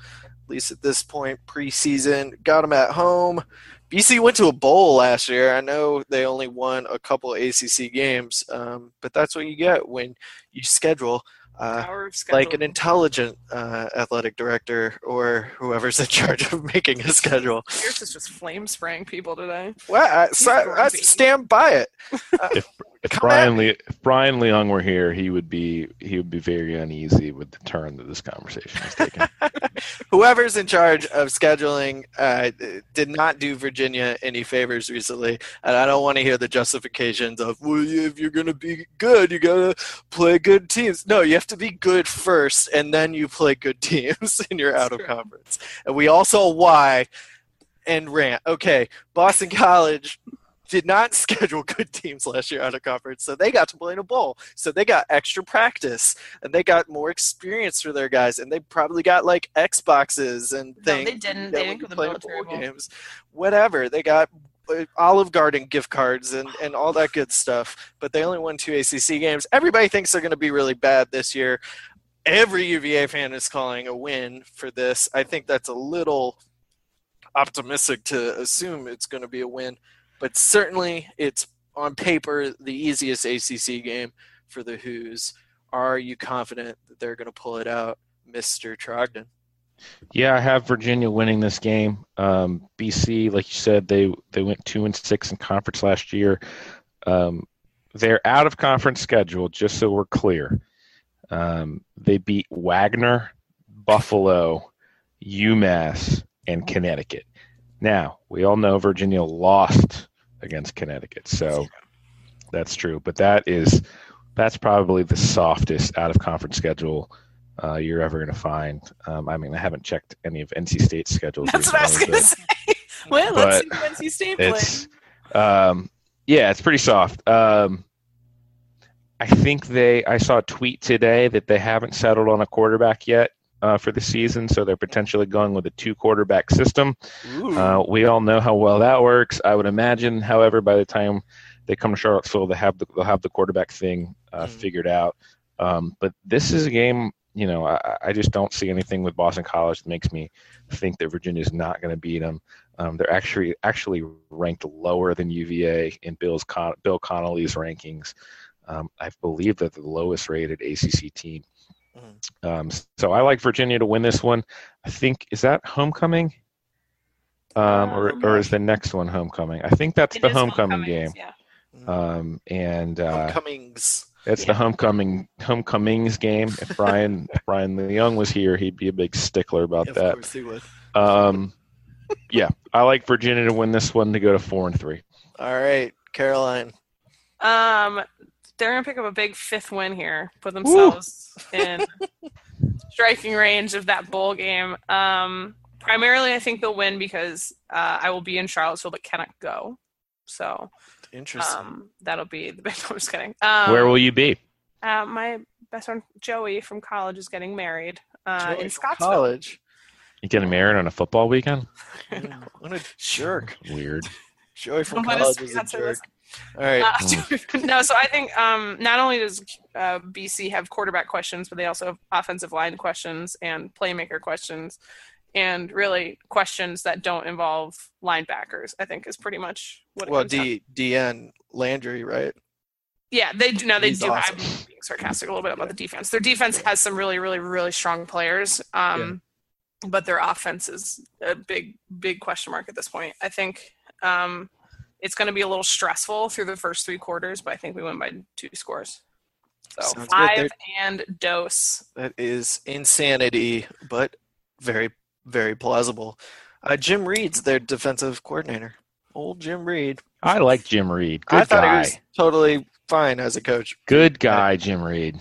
S1: at least at this point, preseason. Got them at home. B C went to a bowl last year. I know they only won a couple A C C games, um, but that's what you get when you schedule. Uh, like an intelligent uh, athletic director or whoever's in charge of making a schedule.
S2: Pierce is just flame spraying people today.
S1: Well, I, so I, I stand by it. Uh,
S3: if if Brian, Le- if Brian Leung were here, he would be he would be very uneasy with the turn that this conversation is taking.
S1: Whoever's in charge of scheduling uh, did not do Virginia any favors recently, and I don't want to hear the justifications of, well, if you're going to be good, you got to play good teams. No, you have to be good first, and then you play good teams, and you're out of conference. And we all saw why. And rant. Okay, Boston College did not schedule good teams last year out of conference, so they got to play in a bowl. So they got extra practice, and they got more experience for their guys, and they probably got like Xboxes and things.
S2: No, they didn't. They didn't go to the military bowl
S1: games. Whatever. They got Olive Garden gift cards and, and all that good stuff, but they only won two A C C games. Everybody thinks they're going to be really bad this year. Every U V A fan is calling a win for this. I think that's a little optimistic to assume it's going to be a win. But certainly it's on paper the easiest A C C game for the Hoos. Are you confident that they're going to pull it out, Mister Trogdon?
S3: Yeah, I have Virginia winning this game. Um, B C, like you said, they they went two and six in conference last year. Um, their out of conference schedule, just so we're clear, um, they beat Wagner, Buffalo, UMass, and Connecticut. Now, we all know Virginia lost against Connecticut, so that's true. But that is that's probably the softest out-of-conference schedule uh, you're ever going to find. Um, I mean, I haven't checked any of N C State's schedules.
S2: That's what I was going to say. Well, let's see who N C State plays.
S3: Um, yeah, it's pretty soft. Um, I think they – I saw a tweet today that they haven't settled on a quarterback yet. Uh, for the season, so they're potentially going with a two-quarterback system. Uh, we all know how well that works. I would imagine, however, by the time they come to Charlottesville, they have the, they'll have the quarterback thing uh, mm. figured out. Um, but this is a game, you know, I, I just don't see anything with Boston College that makes me think that Virginia's not going to beat them. Um, they're actually actually ranked lower than U V A in Bill's Con- Bill Connolly's rankings. Um, I believe they're the lowest-rated A C C team. Um, so I like Virginia to win this one. I think, is that homecoming? Um, or, or is the next one homecoming? I think that's
S2: it
S3: the homecoming game.
S2: Yeah.
S3: Um, and uh,
S1: Homecomings.
S3: It's
S2: yeah.
S3: the homecoming homecomings game. If Brian if Brian Leung was here, he'd be a big stickler about
S1: yeah,
S3: that.
S1: Of course he would.
S3: Um, yeah, I like Virginia to win this one to go to four and three.
S1: All right, Caroline.
S2: Um. They're going to pick up a big fifth win here, put themselves Woo! in striking range of that bowl game. Um, primarily, I think they'll win because uh, I will be in Charlottesville but cannot go. So
S1: Interesting.
S2: Um, that'll be the big – I'm just kidding. Um,
S3: Where will you be?
S2: Uh, my best friend Joey from college is getting married uh, in Scottsville.
S1: College?
S3: You getting married on a football weekend?
S1: Mm, what a jerk.
S3: Weird.
S1: Joey from college is a jerk. All right.
S2: Uh, no, so I think um, not only does uh, B C have quarterback questions, but they also have offensive line questions and playmaker questions, and really questions that don't involve linebackers. I think is pretty much what. It
S1: well,
S2: comes
S1: D D N Landry, right?
S2: Yeah, they do. No, they
S1: He's
S2: do.
S1: awesome.
S2: I'm being sarcastic a little bit about the defense. Their defense has some really, really, really strong players, um, yeah. but their offense is a big, big question mark at this point. I think. Um, It's going to be a little stressful through the first three quarters, but I think we win by two scores. So Sounds five and dose.
S1: That is insanity, but very, very plausible. Uh, Jim Reed's their defensive coordinator. Old Jim Reed.
S3: I like Jim Reed. Good
S1: I thought
S3: guy.
S1: he was totally fine as a coach.
S3: Good guy, Jim Reed.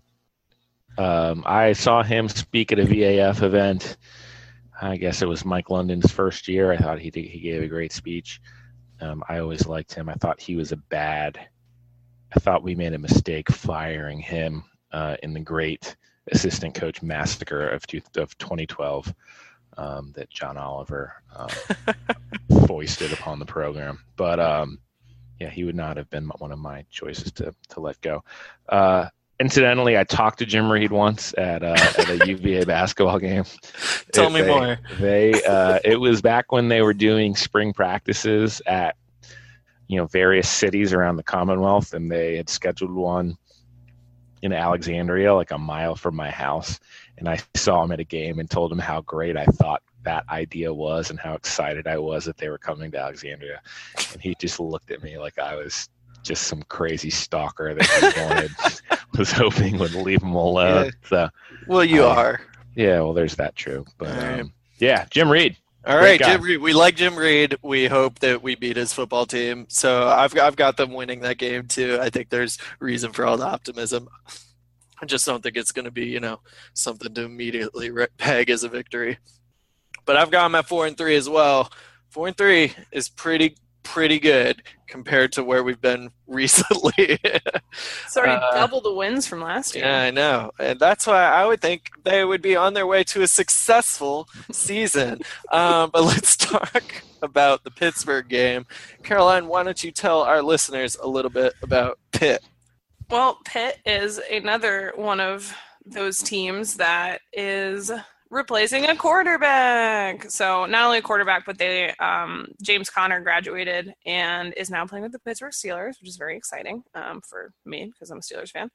S3: Um, I saw him speak at a V A F event. I guess it was Mike London's first year. I thought he did, he gave a great speech. Um, I always liked him. I thought he was a bad – I thought we made a mistake firing him uh, in the great assistant coach massacre of, two, of twenty twelve um, that John Oliver um, foisted upon the program. But, um, yeah, he would not have been one of my choices to, to let go. Uh, Incidentally, I talked to Jim Reed once at, uh, at a U V A basketball game.
S1: Tell
S3: It-
S1: me
S3: they-
S1: more.
S3: They uh, it was back when they were doing spring practices at you know various cities around the Commonwealth, and they had scheduled one in Alexandria, like a mile from my house. And I saw him at a game and told him how great I thought that idea was and how excited I was that they were coming to Alexandria. And he just looked at me like I was just some crazy stalker that he wanted, was hoping would leave him alone.
S1: Yeah.
S3: So,
S1: Well, you
S3: Uh,
S1: are.
S3: yeah, well, there's that true. But
S1: All right.
S3: um, yeah, Jim Reed.
S1: All
S3: Great
S1: right,
S3: guy.
S1: Jim Reed. We like Jim Reed. We hope that we beat his football team. So I've I've got them winning that game too. I think there's reason for all the optimism. I just don't think it's going to be, you know, something to immediately re- peg as a victory. But I've got them at four and three as well. Four and three is pretty pretty good compared to where we've been recently.
S2: It's already
S1: Uh,
S2: double the wins from last year.
S1: Yeah, I know. And that's why I would think they would be on their way to a successful season. Um, but let's talk about the Pittsburgh game. Caroline, why don't you tell our listeners a little bit about Pitt?
S2: Well, Pitt is another one of those teams that is replacing a quarterback. So not only a quarterback, but they um, James Conner graduated and is now playing with the Pittsburgh Steelers, which is very exciting um, for me because I'm a Steelers fan.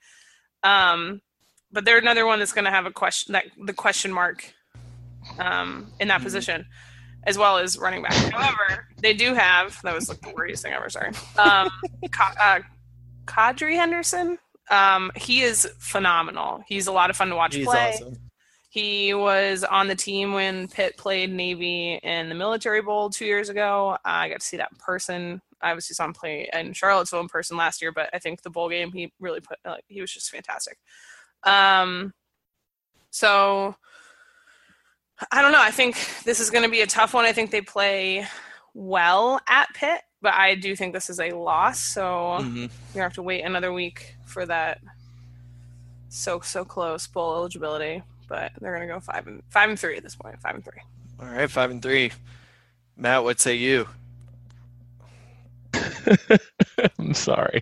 S2: Um, but they're another one that's going to have a question, that the question mark um, in that position, as well as running back. However, they do have, that was like the wordiest thing ever, sorry. Um, Ka- uh, Kadri Henderson. Um, he is phenomenal. He's a lot of fun to watch
S1: He's
S2: play.
S1: awesome.
S2: He was on the team when Pitt played Navy in the Military Bowl two years ago. Uh, I got to see that in person. I obviously saw him play in Charlottesville in person last year, but I think the bowl game he really put. Like, he was just fantastic. Um, so I don't know. I think this is going to be a tough one. I think they play well at Pitt, but I do think this is a loss. So
S1: Mhm.
S2: you're gonna have to wait another week for that. So so close bowl eligibility, but they're gonna go five and five and three at this point. Five and three.
S1: All right, five and three. Matt, what say you?
S3: I'm sorry.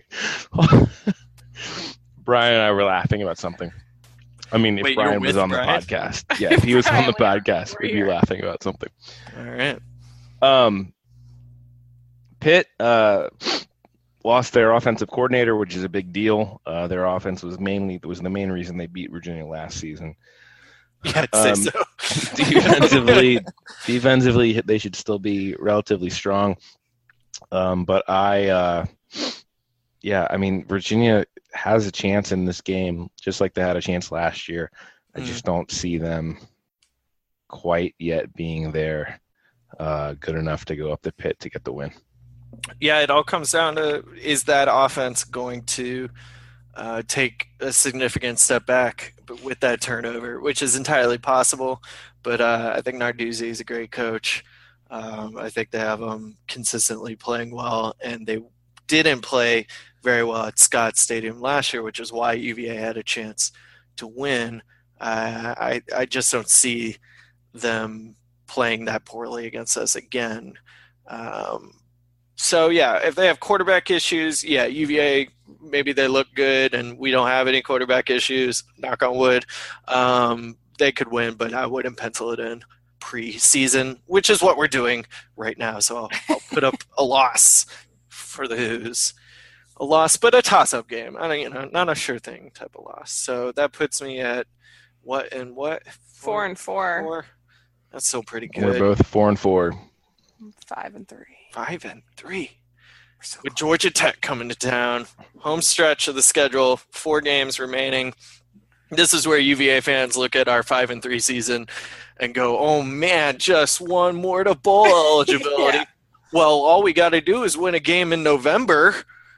S3: Brian and I were laughing about something. I mean, if
S1: Wait, you're
S3: Brian was
S1: with
S3: on
S1: Brian?
S3: the podcast, yeah, if he was on the
S2: Brian,
S3: podcast,
S2: we're
S3: we'd be
S2: here.
S3: laughing about something.
S1: All right.
S3: Um, Pitt uh, lost their offensive coordinator, which is a big deal. Uh, their offense was mainly was the main reason they beat Virginia last season.
S1: Yeah, I'd say
S3: Um,
S1: so.
S3: defensively, defensively, they should still be relatively strong. Um, but I, uh, yeah, I mean, Virginia has a chance in this game, just like they had a chance last year. I
S1: Mm.
S3: just don't see them quite yet being there, uh, good enough to go up the pit to get the win.
S1: Yeah, it all comes down to, is that offense going to uh, take a significant step back with that turnover, which is entirely possible. But uh, I think Narduzzi is a great coach. Um, I think they have them consistently playing well, and they didn't play very well at Scott Stadium last year, which is why U V A had a chance to win. Uh, I I just don't see them playing that poorly against us again. Um, so yeah, if they have quarterback issues, yeah, U V A, maybe they look good, and we don't have any quarterback issues. Knock on wood. Um, they could win, but I wouldn't pencil it in pre-season, which is what we're doing right now. So I'll, I'll put up a loss for the Hoos, a loss, but a toss-up game. I don't, you know, not a sure thing type of loss. So that puts me at what and what
S2: Four and four.
S1: four. That's still pretty
S3: We're
S1: good.
S3: both four and four.
S2: Five and three.
S1: Five and three.
S2: We're so
S1: With
S2: close.
S1: Georgia Tech coming to town, home stretch of the schedule, four games remaining. This is where U V A fans look at our five and three season and go, "Oh man, just one more to bowl eligibility."
S2: Yeah.
S1: Well, all we got to do is win a game in November,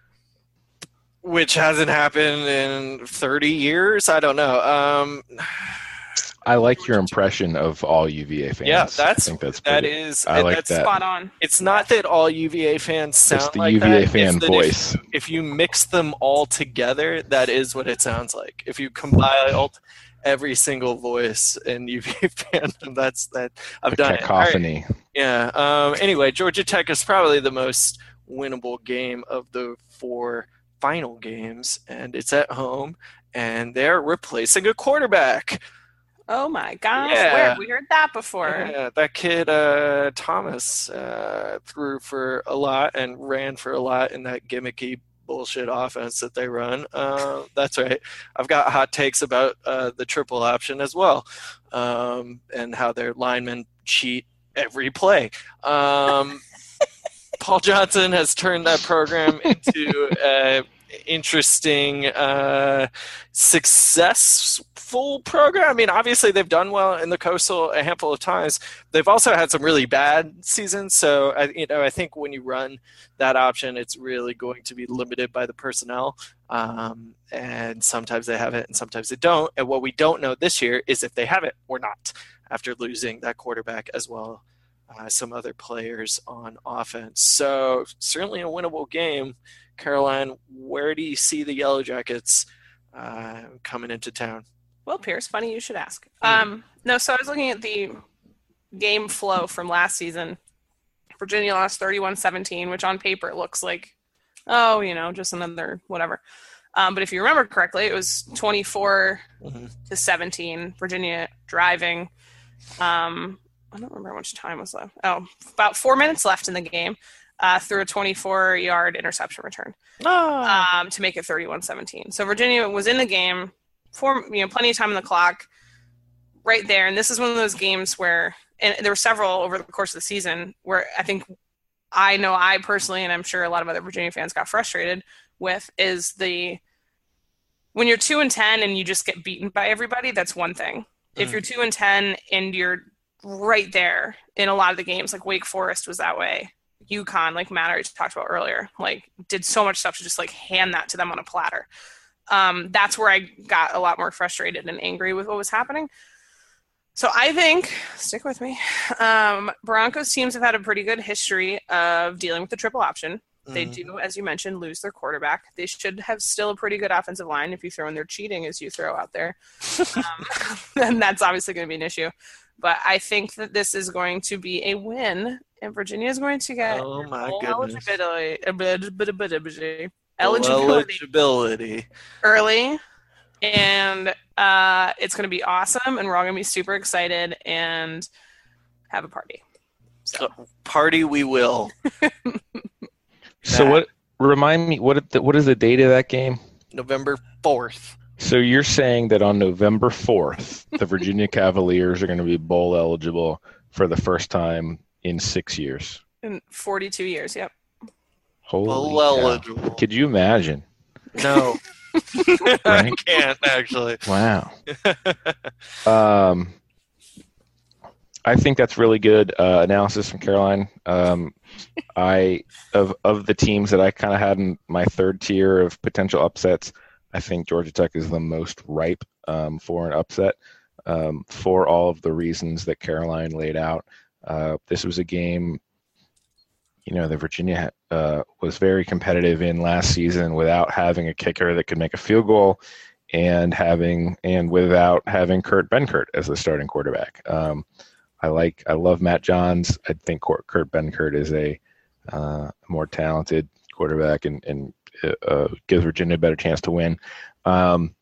S1: which hasn't happened in thirty years. I don't know. Um,
S3: I like your impression of all U V A fans.
S1: yeah, that's
S3: I think that's
S1: that
S3: pretty-
S1: is.
S3: I
S1: and
S3: like
S1: that's,
S3: that.
S2: Spot on.
S1: It's not that all U V A fans sound
S3: It's the
S1: like
S3: U V A
S1: that. It's
S3: fan
S1: that if-
S3: voice.
S1: If you mix them all together, that is what it sounds like. If you compiled every single voice in U V A fandom, that's that. I've
S3: The
S1: done it. All right.
S3: cacophony.
S1: Yeah. Um, anyway, Georgia Tech is probably the most winnable game of the four final games, and it's at home. and they're replacing a quarterback.
S2: Oh my gosh,
S1: Yeah.
S2: where have we heard that before?
S1: Yeah, that kid uh, Thomas uh, threw for a lot and ran for a lot in that gimmicky bullshit offense that they run. Uh, that's right. I've got hot takes about uh, the triple option as well, um, and how their linemen cheat every play. Um, Paul Johnson has turned that program into a interesting, uh, successful program. I mean, obviously they've done well in the Coastal a handful of times. They've also had some really bad seasons. So, I, you know, I think when you run that option, it's really going to be limited by the personnel. Um, and sometimes they have it and sometimes they don't. And what we don't know this year is if they have it or not after losing that quarterback as well. Uh, some other players on offense. So certainly a winnable game. Caroline, where do you see the Yellow Jackets uh, coming into town?
S2: Well, Pierce, funny you should ask. Um, no, so I was looking at the game flow from last season. Virginia lost thirty-one seventeen, which on paper it looks like, oh, you know, just another whatever. Um, but if you remember correctly, it was twenty-four mm-hmm. to seventeen, Virginia driving. Um, I don't remember how much time was left. Oh, about four minutes left in the game. Uh, through a twenty-four-yard interception return
S1: oh.
S2: um, to make it thirty-one seventeen. So Virginia was in the game, for you know, plenty of time on the clock, right there. And this is one of those games where, and there were several over the course of the season where I think I know I personally, and I'm sure a lot of other Virginia fans got frustrated with, is the when you're two and ten and you just get beaten by everybody. That's one thing. Mm. If you're two and ten and you're right there in a lot of the games, like Wake Forest was that way. UConn, like Matt already talked about earlier, like did so much stuff to just like hand that to them on a platter. Um, that's where I got a lot more frustrated and angry with what was happening. So I think, stick with me, um, Broncos teams have had a pretty good history of dealing with the triple option. Mm-hmm. They do, as you mentioned, lose their quarterback. They should have still a pretty good offensive line if you throw in their cheating as you throw out there. um, and that's obviously going to be an issue. But I think that this is going to be a win, and Virginia is going to get
S1: oh my
S2: eligibility, eligibility,
S1: eligibility
S2: early, and uh, it's going to be awesome, and we're all going to be super excited and have a party. So.
S1: Uh, party we will.
S3: So what? Remind me, what what is the date of that game?
S1: November fourth.
S3: So you're saying that on November fourth, the Virginia Cavaliers are going to be bowl eligible for the first time in six years.
S2: In forty-two years, yep.
S3: Holy
S1: bowl
S3: cow.
S1: eligible.
S3: Could you imagine?
S1: No.
S3: Right?
S1: I can't, actually.
S3: Wow. um, I think that's really good uh, analysis from Caroline. Um, I of of the teams that I kind of had in my third tier of potential upsets, I think Georgia Tech is the most ripe um, for an upset um, for all of the reasons that Caroline laid out. Uh, this was a game, you know, that Virginia uh, was very competitive in last season without having a kicker that could make a field goal and having and without having Kurt Benkert as the starting quarterback. Um, I like, I love Matt Johns. I think Kurt Benkert is a uh, more talented quarterback and, and uh, gives Virginia a better chance to win. Um,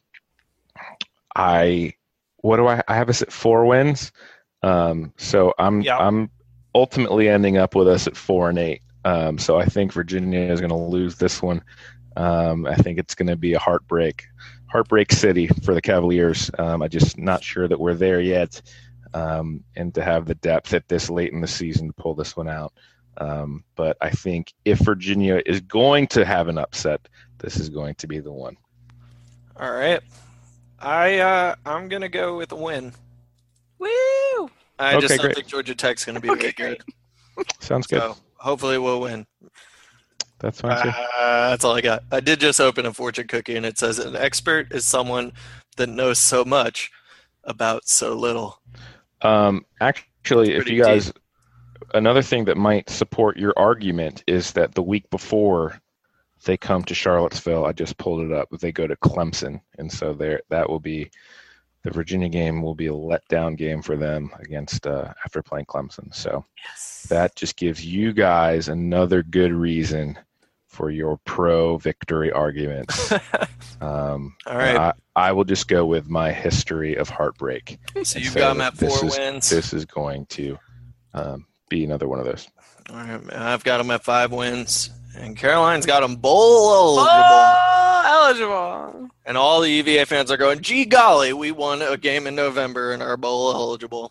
S3: I, what do I, I have us at four wins. Um, so I'm,
S1: yep.
S3: I'm ultimately ending up with us at four and eight. Um, so I think Virginia is going to lose this one. Um, I think it's going to be a heartbreak, heartbreak city for the Cavaliers. Um, I'm just not sure that we're there yet. Um, and to have the depth at this late in the season to pull this one out. Um, but I think if Virginia is going to have an upset, this is going to be the one.
S1: All right. I, uh, I'm going to go with a win.
S2: Woo!
S1: I
S3: okay,
S1: just don't
S3: great.
S1: think Georgia Tech's going to be
S2: okay,
S1: very good.
S3: Sounds good.
S1: So hopefully we'll win.
S3: That's fine too.
S1: Uh, that's all I got. I did just open a fortune cookie, and it says an expert is someone that knows so much about so little.
S3: Um, actually, if you guys,
S1: deep.
S3: Another thing that might support your argument is that the week before they come to Charlottesville, I just pulled it up, they go to Clemson. And so there, that will be, the Virginia game will be a letdown game for them against, uh, after playing Clemson. So
S2: yes.
S3: That just gives you guys another good reason for your pro-victory arguments. Um,
S1: All right.
S3: I, I will just go with my history of heartbreak.
S1: So you've got them at four
S3: this
S1: wins.
S3: Is, this is going to um, be another one of those.
S1: All right, man. I've got them at five wins, and Caroline's got them bowl eligible.
S2: Oh, eligible.
S1: And all the U V A fans are going, gee golly, we won a game in November and are bowl eligible.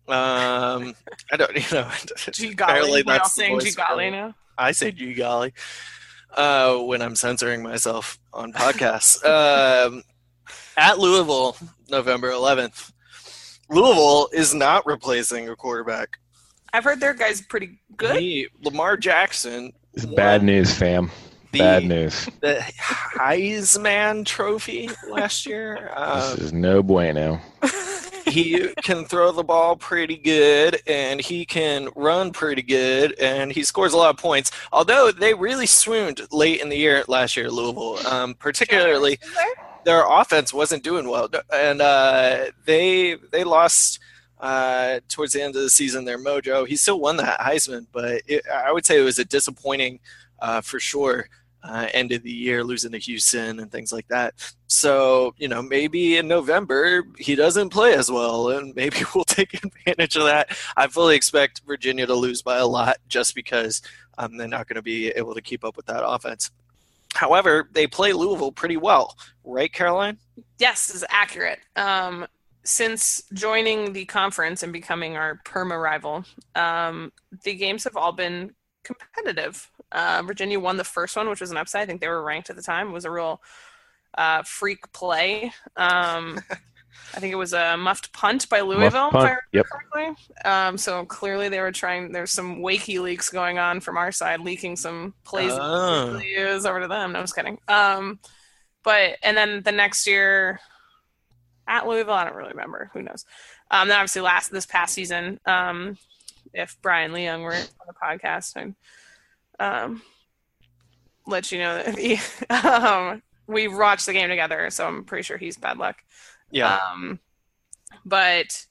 S1: Um, I don't, you know.
S2: Gee golly. We're all
S1: that's the
S2: saying
S1: voice
S2: gee
S1: for
S2: golly
S1: it.
S2: now.
S1: I say gee golly uh, when I'm censoring myself on podcasts. um, at Louisville, November eleventh. Louisville is not replacing a quarterback.
S2: I've heard their guy's pretty good.
S1: He, Lamar Jackson.
S3: It's bad news, fam.
S1: The,
S3: Bad news.
S1: The Heisman Trophy last year. Um,
S3: This is no bueno.
S1: he can throw the ball pretty good, and he can run pretty good, and he scores a lot of points. Although they really swooned late in the year last year, Louisville, um, particularly their offense wasn't doing well, and uh, they they lost uh, towards the end of the season their mojo. He still won that Heisman, but it, I would say it was a disappointing uh, for sure. Uh, end of the year, losing to Houston and things like that. So, you know, maybe in November he doesn't play as well, and maybe we'll take advantage of that. I fully expect Virginia to lose by a lot just because um, they're not going to be able to keep up with that offense. However, they play Louisville pretty well, right, Caroline?
S2: Yes, this is accurate. Um, since joining the conference and becoming our perma rival, um, the games have all been competitive. Uh, Virginia won the first one, which was an upset. I think they were ranked at the time. It was a real uh, freak play. Um, I think it was a muffed punt by Louisville,
S3: Muffed punt.
S2: if I remember
S3: Yep.
S2: correctly. Um, so clearly they were trying. There's some WikiLeaks going on from our side, leaking some plays
S1: Oh.
S2: that we use over to them. No, I'm just kidding. Um, but and then the next year at Louisville, I don't really remember. Who knows? Um, then obviously last this past season, um, if Brian Leung were on the podcast, I'd um, let you know that he, um, we watched the game together, so I'm pretty sure he's bad luck.
S1: Yeah.
S2: Um, but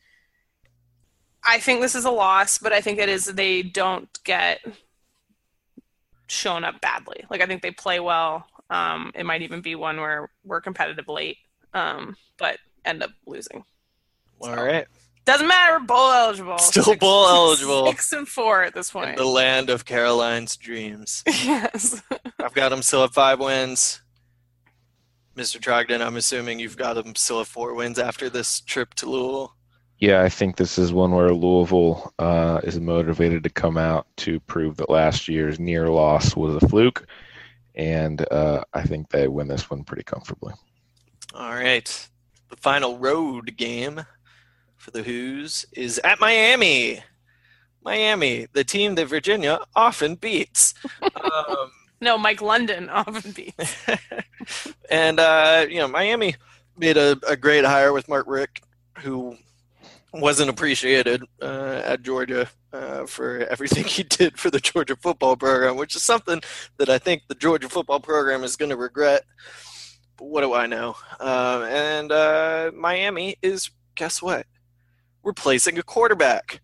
S2: I think this is a loss, but I think it is they don't get shown up badly. Like, I think they play well. Um, it might even be one where we're competitive late, um, but end up losing.
S1: All right.
S2: Doesn't matter. We're bowl eligible.
S1: Still
S2: Six-
S1: bowl eligible.
S2: Six and four at this
S1: In
S2: point.
S1: the land of Caroline's dreams.
S2: Yes.
S1: I've got them still at five wins. Mister Trogdon, I'm assuming you've got them still at four wins after this trip to Louisville.
S3: Yeah, I think this is one where Louisville uh, is motivated to come out to prove that last year's near loss was a fluke, and uh, I think they win this one pretty comfortably.
S1: All right. The final road game for the Hoos is at Miami. Miami, the team that Virginia often beats. Um,
S2: No, Mike London often beats.
S1: and, uh, you know, Miami made a, a great hire with Mark Richt, who wasn't appreciated uh, at Georgia uh, for everything he did for the Georgia football program, which is something that I think the Georgia football program is going to regret. But what do I know? Uh, and uh, Miami is, guess what? Replacing a quarterback.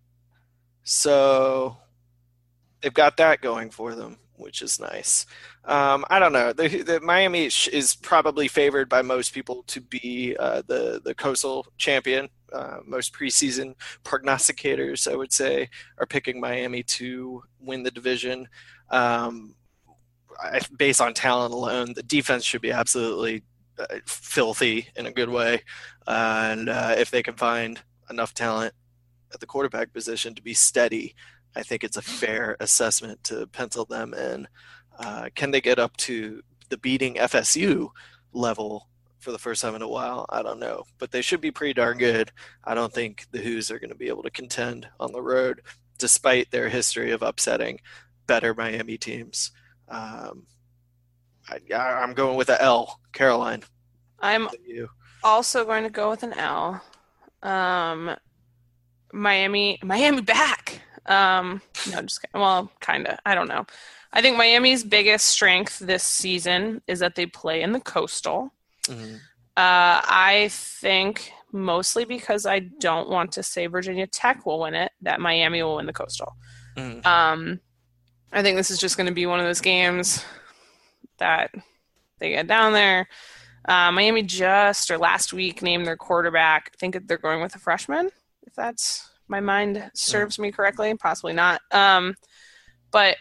S1: So they've got that going for them, which is nice. Um, I don't know. The, the Miami is probably favored by most people to be uh, the the Coastal champion. Uh, most preseason prognosticators, I would say, are picking Miami to win the division. Um, I, based on talent alone, the defense should be absolutely uh, filthy in a good way. Uh, and uh, if they can find enough talent at the quarterback position to be steady, I think it's a fair assessment to pencil them in. Uh, can they get up to the beating F S U level for the first time in a while? I don't know, but they should be pretty darn good. I don't think the Hoos are going to be able to contend on the road, despite their history of upsetting better Miami teams. Um, I, I'm going with an L, Caroline.
S2: I'm
S1: You.
S2: also going to go with an L. Um, Miami, Miami back. Um, no, just kidding. Well, kind of. I don't know. I think Miami's biggest strength this season is that they play in the Coastal.
S1: Mm-hmm.
S2: Uh, I think mostly because I don't want to say Virginia Tech will win it, that Miami will win the Coastal.
S1: Mm-hmm.
S2: Um, I think this is just going to be one of those games that they get down there. Uh, Miami just, or last week, named their quarterback. I think they're going with a freshman, if that's my mind serves me correctly. Possibly not. Um, but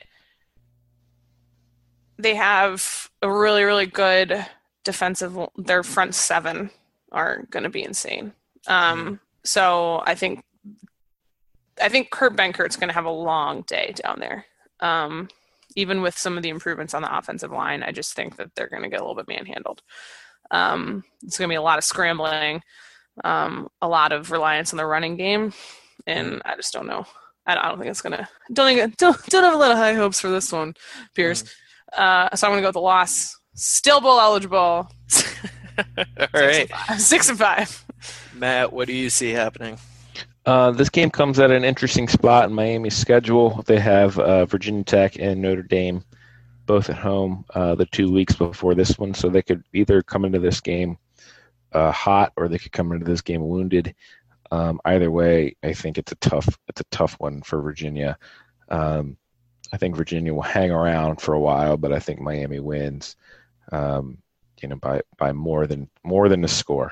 S2: they have a really, really good defensive. Their front seven are going to be insane. Um, so I think I think Kurt Benkert's going to have a long day down there. Um, even with some of the improvements on the offensive line, I just think that they're going to get a little bit manhandled. Um, it's going to be a lot of scrambling, um, a lot of reliance on the running game, and I just don't know. I, I don't think it's going to. Don't think. Don't don't have a lot of high hopes for this one, Pierce. Mm. Uh, so I'm going to go with the loss. Still bowl eligible.
S1: All right,
S2: and six and five.
S1: Matt, what do you see happening?
S3: Uh, this game comes at an interesting spot in Miami's schedule. They have uh, Virginia Tech and Notre Dame both at home uh, the two weeks before this one, so they could either come into this game uh, hot or they could come into this game wounded. Um, either way, I think it's a tough it's a tough one for Virginia. Um, I think Virginia will hang around for a while, but I think Miami wins, um, you know, by by more than more than a score.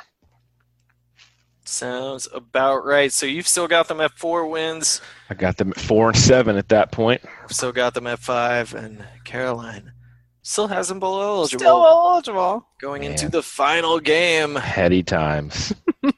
S1: Sounds about right. So you've still got them at four wins.
S3: I got them at four and seven at that point.
S1: I've still got them at five, and Caroline still has them bowl eligible.
S2: Still eligible.
S1: Going
S3: Man.
S1: into the final game.
S3: Heady times.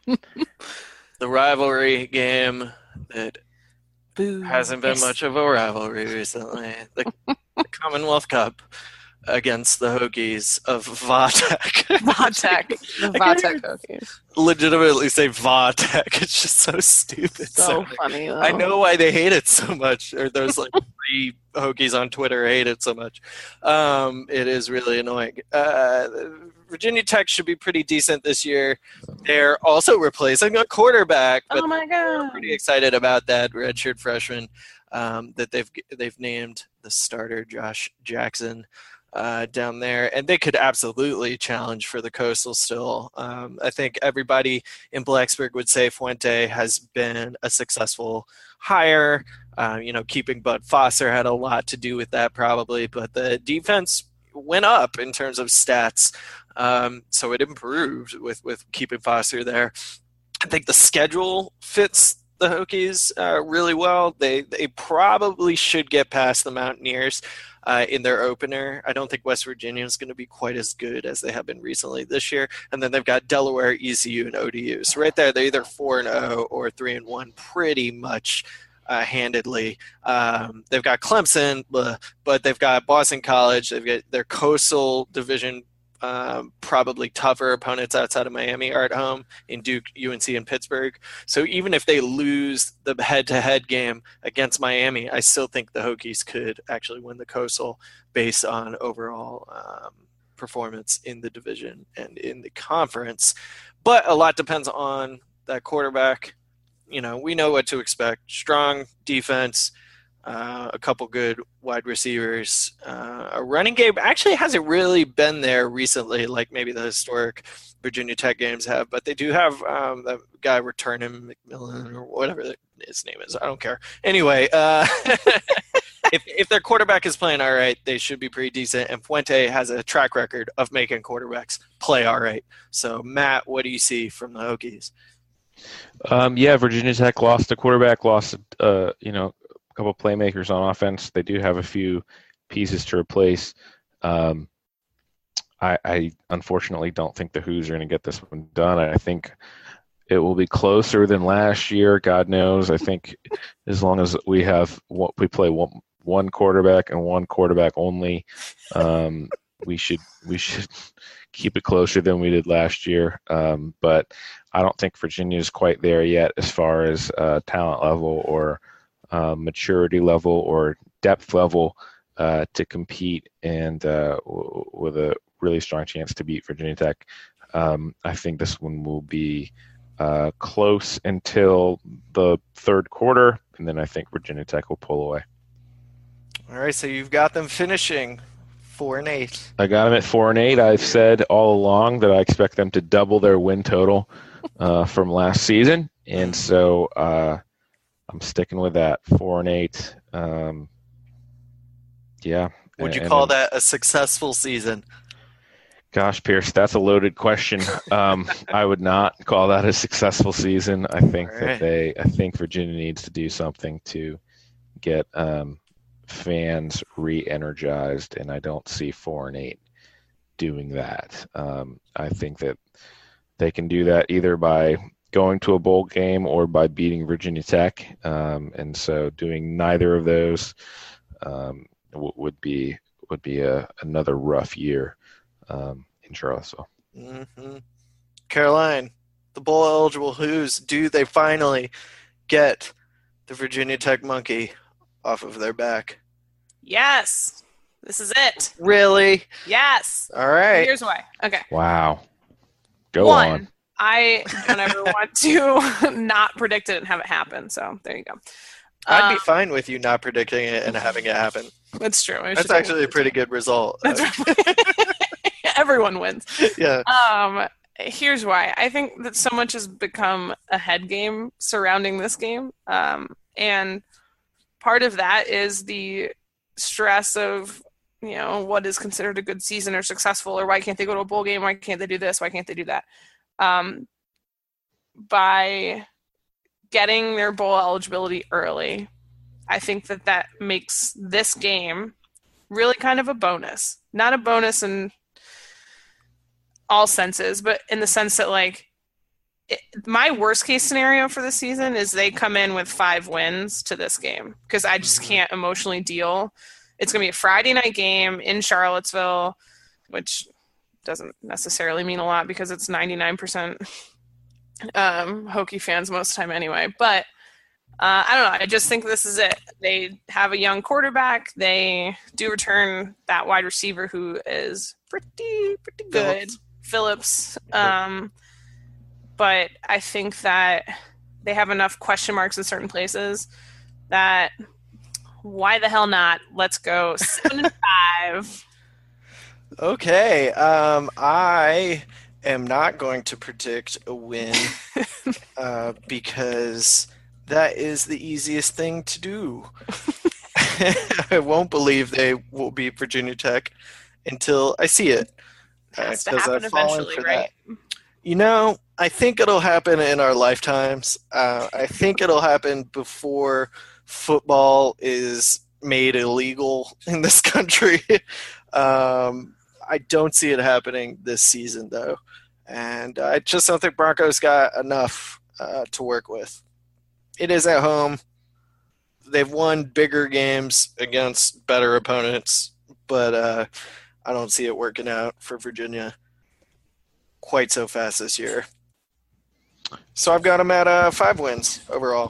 S1: The rivalry game that
S2: Boo.
S1: hasn't been
S2: Yes.
S1: much of a rivalry recently. The, the Commonwealth Cup against the Hokies of Vatek.
S2: Vatek. The
S1: I can't
S2: Vatek
S1: even
S2: Hokies.
S1: legitimately say Vatek. It's just so stupid.
S2: So
S1: So
S2: funny, though.
S1: I know why they hate it so much, or those like three Hokies on Twitter hate it so much. Um, it is really annoying. Uh, Virginia Tech should be pretty decent this year. They're also replacing a quarterback, but
S2: Oh, my
S1: we're
S2: God.
S1: pretty excited about that redshirt freshman um, that they've they've named the starter, Josh Jackson. Uh, down there, and they could absolutely challenge for the Coastal still. Um, I think everybody in Blacksburg would say Fuente has been a successful hire. Uh, you know, keeping Bud Foster had a lot to do with that probably, but the defense went up in terms of stats, um, so it improved with, with keeping Foster there. I think the schedule fits the Hokies uh, really well. They they probably should get past the Mountaineers uh, in their opener. I don't think West Virginia is going to be quite as good as they have been recently this year. And then they've got Delaware, E C U, and O D U. So right there, they're either four and zero or three and one, pretty much uh, handedly. Um, they've got Clemson, but they've got Boston College. They've got their Coastal Division. Um, probably tougher opponents outside of Miami are at home in Duke, U N C, and Pittsburgh. So even if they lose the head-to-head game against Miami, I still think the Hokies could actually win the Coastal based on overall um, performance in the division and in the conference. But a lot depends on that quarterback. You know, we know what to expect. Strong defense. Uh, a couple good wide receivers. Uh, a running game actually hasn't really been there recently, like maybe the historic Virginia Tech games have, but they do have um, the guy returning McMillan or whatever his name is. I don't care. Anyway, uh, if, if their quarterback is playing all right, they should be pretty decent. And Fuente has a track record of making quarterbacks play all right. So, Matt, what do you see from the Hokies?
S3: Um, yeah, Virginia Tech lost a quarterback, lost, uh, you know, couple of playmakers on offense. They do have a few pieces to replace. Um, I, I unfortunately don't think the Hoos are going to get this one done. I think it will be closer than last year. God knows. I think as long as we have what we play one, one quarterback and one quarterback only, um, we should we should keep it closer than we did last year. Um, but I don't think Virginia is quite there yet as far as uh, talent level or Uh, maturity level or depth level uh, to compete and uh, w- with a really strong chance to beat Virginia Tech. Um, I think this one will be uh, close until the third quarter, and then I think Virginia Tech will pull away.
S1: All right, so you've got them finishing four and eight.
S3: I got them at four and eight. I've said all along that I expect them to double their win total uh, from last season, and so uh, I'm sticking with that four and eight. Um, yeah,
S1: Would you
S3: And-
S1: call
S3: and-
S1: that a successful season?
S3: Gosh, Pierce, that's a loaded question. Um, I would not call that a successful season. I think
S1: All
S3: that
S1: right.
S3: they, I think Virginia needs to do something to get um, fans re-energized, and I don't see four and eight doing that. Um, I think that they can do that either by going to a bowl game or by beating Virginia Tech, um, and so doing neither of those um, w- would be would be a, another rough year. Um, in Charlottesville.
S1: hmm Caroline, the bowl eligible Who's, do they finally get the Virginia Tech monkey off of their back?
S2: Yes. This is it.
S1: Really?
S2: Yes.
S1: All right.
S2: Here's why. Okay.
S3: Wow. Go
S2: One,
S3: on.
S2: I don't ever want to not predict it and have it happen. So there you go.
S1: I'd
S2: Um,
S1: be fine with you not predicting it and having it happen.
S2: That's true. I
S1: That's
S2: should-
S1: actually a pretty good result.
S2: That's right. Everyone wins.
S1: Yeah.
S2: Um, here's why. I think that so much has become a head game surrounding this game. Um, and part of that is the stress of, you know, what is considered a good season or successful, or why can't they go to a bowl game? Why can't they do this? Why can't they do that? Um, by getting their bowl eligibility early, I think that that makes this game really kind of a bonus. Not a bonus in all senses, but in the sense that, like, it, my worst case scenario for this season is they come in with five wins to this game, because I just
S1: Mhm.
S2: can't emotionally deal. It's going to be a Friday night game in Charlottesville, which doesn't necessarily mean a lot because it's ninety-nine percent um, Hokie fans most of the time anyway. But uh, I don't know. I just think this is it. They have a young quarterback. They do return that wide receiver who is pretty, pretty good. Phillips. Um, but I think that they have enough question marks in certain places that why the hell not? Let's go seven and five.
S1: Okay. Um, I am not going to predict a win uh, because that is the easiest thing to do. I won't believe they will beat Virginia Tech until I see it.
S2: Has to
S1: 'cause
S2: happen
S1: I've fallen
S2: eventually,
S1: for
S2: right?
S1: that. You know, I think it'll happen in our lifetimes. Uh, I think it'll happen before football is made illegal in this country. um, I don't see it happening this season, though. And I just don't think Broncos got enough uh, to work with. It is at home. They've won bigger games against better opponents, but uh, I don't see it working out for Virginia quite so fast this year. So I've got them at uh, five wins overall.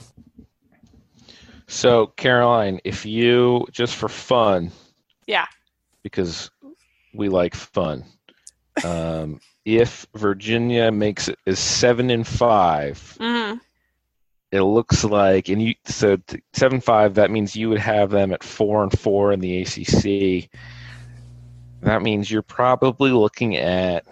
S3: So, Caroline, if you, just for fun,
S2: Yeah.
S3: because we like fun, um, if Virginia makes it is seven and five,
S2: Mm-hmm.
S3: it looks like, and you so t- seven five. That means you would have them at four and four in the A C C. That means you're probably looking at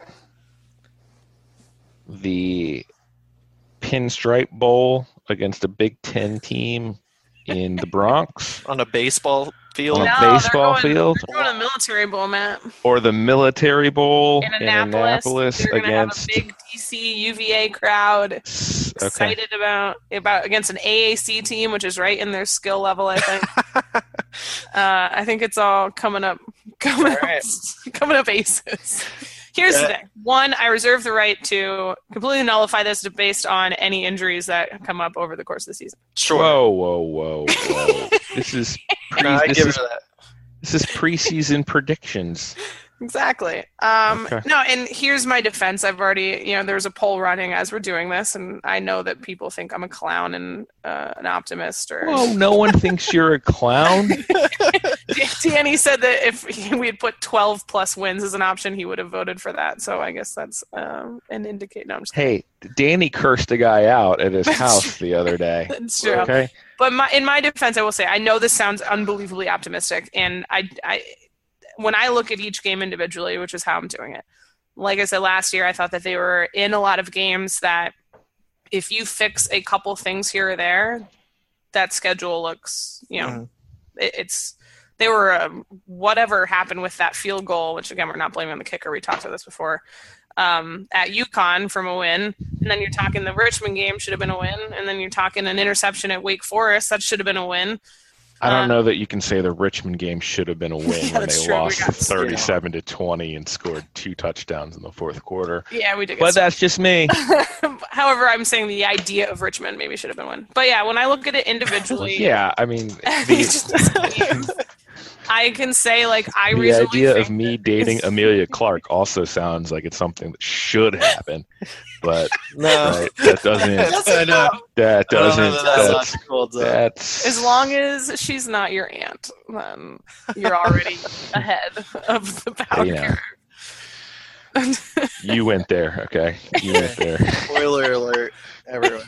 S3: the Pinstripe Bowl against a Big Ten team in the Bronx,
S1: On a baseball field?
S3: On a
S2: No, they're
S3: baseball
S2: going-
S3: field,
S2: They're going to Military Bowl, Matt.
S3: or the Military Bowl
S2: In
S3: in
S2: Annapolis.
S3: Annapolis
S2: They're going to have a
S3: against.
S2: big D C U V A crowd.
S3: S- Okay.
S2: Excited about about against an A A C team, which is right in their skill level. I think. uh, I think it's all coming up, coming
S1: All right.
S2: up, coming up aces. Here's the
S1: Yeah.
S2: thing: one, I reserve the right to completely nullify this based on any injuries that come up over the course of the season.
S1: Sure.
S3: Whoa, whoa, whoa, whoa! This is pre-
S1: No, I
S3: this
S1: give
S3: is
S1: her that.
S3: this is preseason predictions.
S2: Exactly. Um,
S3: Okay.
S2: No, and here's my defense. I've already, you know, there's a poll running as we're doing this, and I know that people think I'm a clown and uh, an optimist. Or
S3: Whoa! No one thinks you're a clown.
S2: Danny said that if we had put twelve plus wins as an option, he would have voted for that. So I guess that's um, an indicator. No, I'm just
S3: Hey, Danny cursed a guy out at his house the other day.
S2: That's true.
S3: Okay.
S2: But my, in my defense, I will say I know this sounds unbelievably optimistic, and I, I, when I look at each game individually, which is how I'm doing it. Like I said last year, I thought that they were in a lot of games that if you fix a couple things here or there, that schedule looks, you know,
S1: Mhm.
S2: it, it's they were um, whatever happened with that field goal, which again we're not blaming the kicker. We talked about this before. Um, at UConn from a win, and then you're talking the Richmond game should have been a win, and then you're talking an interception at Wake Forest that should have been a win.
S3: I don't
S2: Um,
S3: know that you can say the Richmond game should have been a win
S2: Yeah,
S3: when
S2: that's
S3: they
S2: true. We
S3: lost
S2: got-
S3: thirty-seven to twenty and scored two touchdowns in the fourth quarter.
S2: Yeah, we did. Get
S3: But that's just me.
S2: However, I'm saying the idea of Richmond maybe should have been one. But yeah, when I look at it individually,
S3: Yeah, I mean,
S2: It's
S3: the,
S2: just- I can say like I
S3: the
S2: reasonably
S3: idea
S2: think
S3: of me
S2: that-
S3: dating Amelia Clark also sounds like it's something that should happen, but
S1: No,
S3: right, that doesn't.
S1: I know.
S3: That
S1: I don't know
S3: doesn't.
S1: that that
S3: That's,
S1: logic holds up.
S3: that's
S2: As long as she's not your aunt, then you're already ahead of the bound
S3: Yeah.
S2: curve.
S3: you went there. Okay, you went there.
S1: Spoiler alert, everyone.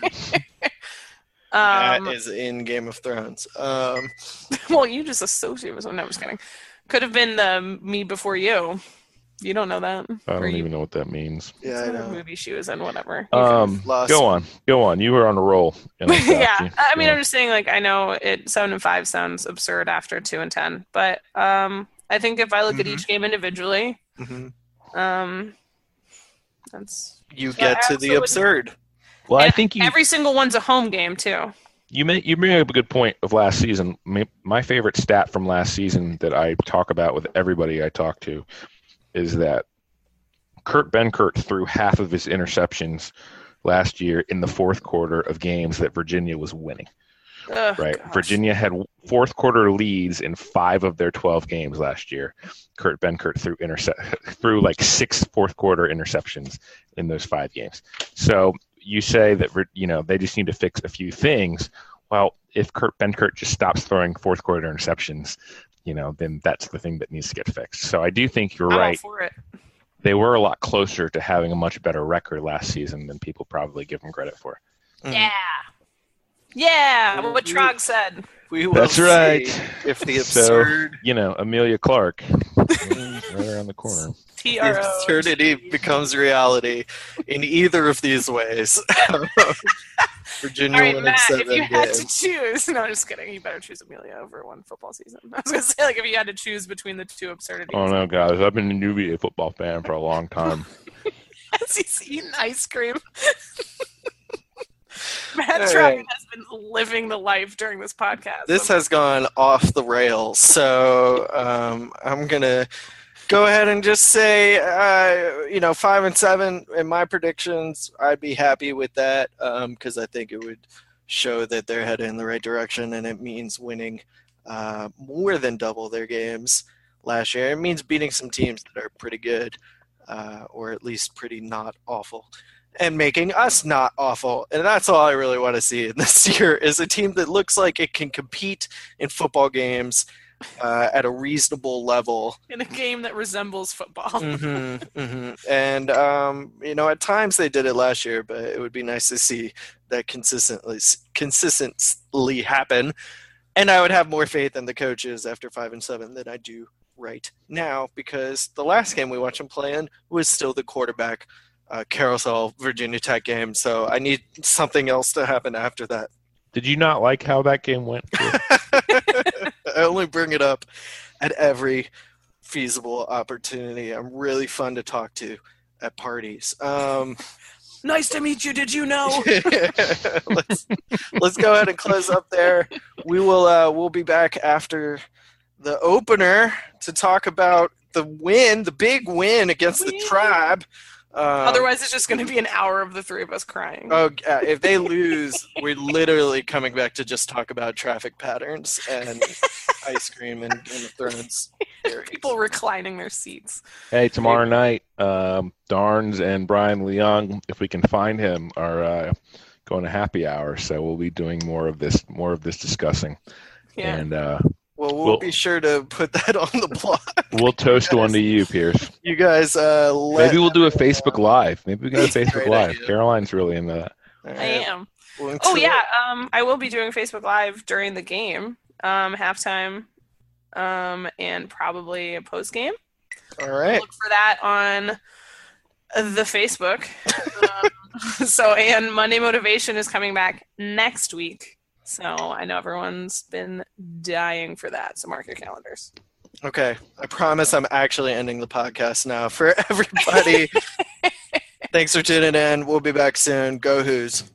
S2: Um,
S1: that is in Game of Thrones. Um,
S2: well, you just associate with someone. No, I'm just kidding. Could have been the Me Before You. You don't know that.
S3: I
S2: Or
S3: don't
S2: you-
S3: even know what that means.
S1: yeah, I
S2: It's a
S1: know.
S2: movie she was in, whatever. You
S3: Um,
S1: Lost.
S3: go on, go on. You were on a roll. and I stopped
S2: yeah,
S3: you.
S2: I mean,
S3: Go
S2: I'm
S3: on.
S2: just saying, like, I know it seven and five sounds absurd after two and ten, but um, I think if I look at
S1: Mhm.
S2: each game individually,
S1: Mhm.
S2: um, that's
S1: You
S2: Yeah,
S1: get to the
S2: absolutely.
S1: absurd.
S3: Well, I
S2: and
S3: think you
S2: every single one's a home game too.
S3: You may, you bring up a good point of last season. My, my favorite stat from last season that I talk about with everybody I talk to is that Kurt Benkert threw half of his interceptions last year in the fourth quarter of games that Virginia was winning.
S2: Ugh,
S3: Right,
S2: gosh.
S3: Virginia had fourth quarter leads in five of their twelve games last year. Kurt Benkert threw intercept threw like six fourth quarter interceptions in those five games. So you say that you know they just need to fix a few things. Well, if Kurt Benkert just stops throwing fourth quarter interceptions, you know, then that's the thing that needs to get fixed. So I do think you're
S2: I'm all
S3: right.
S2: for it.
S3: They were a lot closer to having a much better record last season than people probably give them credit for.
S1: Mhm.
S2: Yeah, yeah.
S1: Well,
S2: What
S1: we-
S2: Trog said.
S1: We will
S3: That's
S1: see
S3: right.
S1: if the
S3: So-
S1: absurd,
S3: You know, Amelia Clark, right around the corner.
S2: T
S1: the
S2: R O.
S1: absurdity becomes reality in either of these ways. Virginia
S2: All right,
S1: winning
S2: Matt. If
S1: seven
S2: you had to
S1: games.
S2: choose, no, just kidding. You better choose Amelia over one football season. I was gonna say, like, if you had to choose between the two absurdities.
S3: Oh no, guys! I've been a U V A football fan for a long time.
S2: As he's eating ice cream. Matt
S1: All
S2: Trog
S1: right.
S2: has been living the life during this podcast.
S1: This has gone off the rails, so um, I'm gonna go ahead and just say, uh, you know, five and seven in my predictions. I'd be happy with that because I think it would show that they're headed in the right direction, and it means winning uh, more than double their games last year. It means beating some teams that are pretty good, uh, or at least pretty not awful, and making us not awful. And that's all I really want to see in this year is a team that looks like it can compete in football games uh, at a reasonable level.
S2: in a game that resembles football.
S1: Mm-hmm, mm-hmm. And, um, you know, at times they did it last year, but it would be nice to see that consistently, consistently happen. And I would have more faith in the coaches after five and seven than I do right now, because the last game we watched them play in was still the quarterback uh, carousel Virginia Tech game. So I need something else to happen after that.
S3: Did you not like how that game went?
S1: I only bring it up at every feasible opportunity. I'm really fun to talk to at parties. Um,
S2: Nice to meet you. Did you know?
S1: let's let's go ahead and close up there. We will uh, we'll be back after the opener to talk about the win, the big win against the
S2: Win.
S1: Tribe. Um,
S2: Otherwise, it's just going to be an hour of the three of us crying.
S1: Oh, uh, if they lose, we're literally coming back to just talk about traffic patterns and ice cream and Game of Thrones. series.
S2: People reclining their seats.
S3: Hey, tomorrow night, um, Darns and Brian Leong, if we can find him, are uh, going to happy hour. So we'll be doing more of this, more of this discussing,
S2: Yeah.
S3: and uh,
S1: Well, we'll
S3: Well-
S1: be sure to put that on the blog.
S3: we'll toast one to you, Pierce.
S1: You guys, uh, let
S3: Maybe we'll do a Facebook Live. Maybe we can do a
S1: That's a
S3: Facebook
S1: great
S3: Live.
S1: idea.
S3: Caroline's really into that.
S1: All
S2: I
S1: right.
S2: am.
S1: Well,
S2: Oh
S1: until-
S2: yeah, um, I will be doing Facebook Live during the game, um, halftime, um, and probably a post game.
S1: All right.
S2: Look for that on the Facebook. um, so, and Monday Motivation is coming back next week. So I know everyone's been dying for that. So mark your calendars.
S1: Okay. I promise I'm actually ending the podcast now. For everybody, thanks for tuning in. We'll be back soon. Go Who's.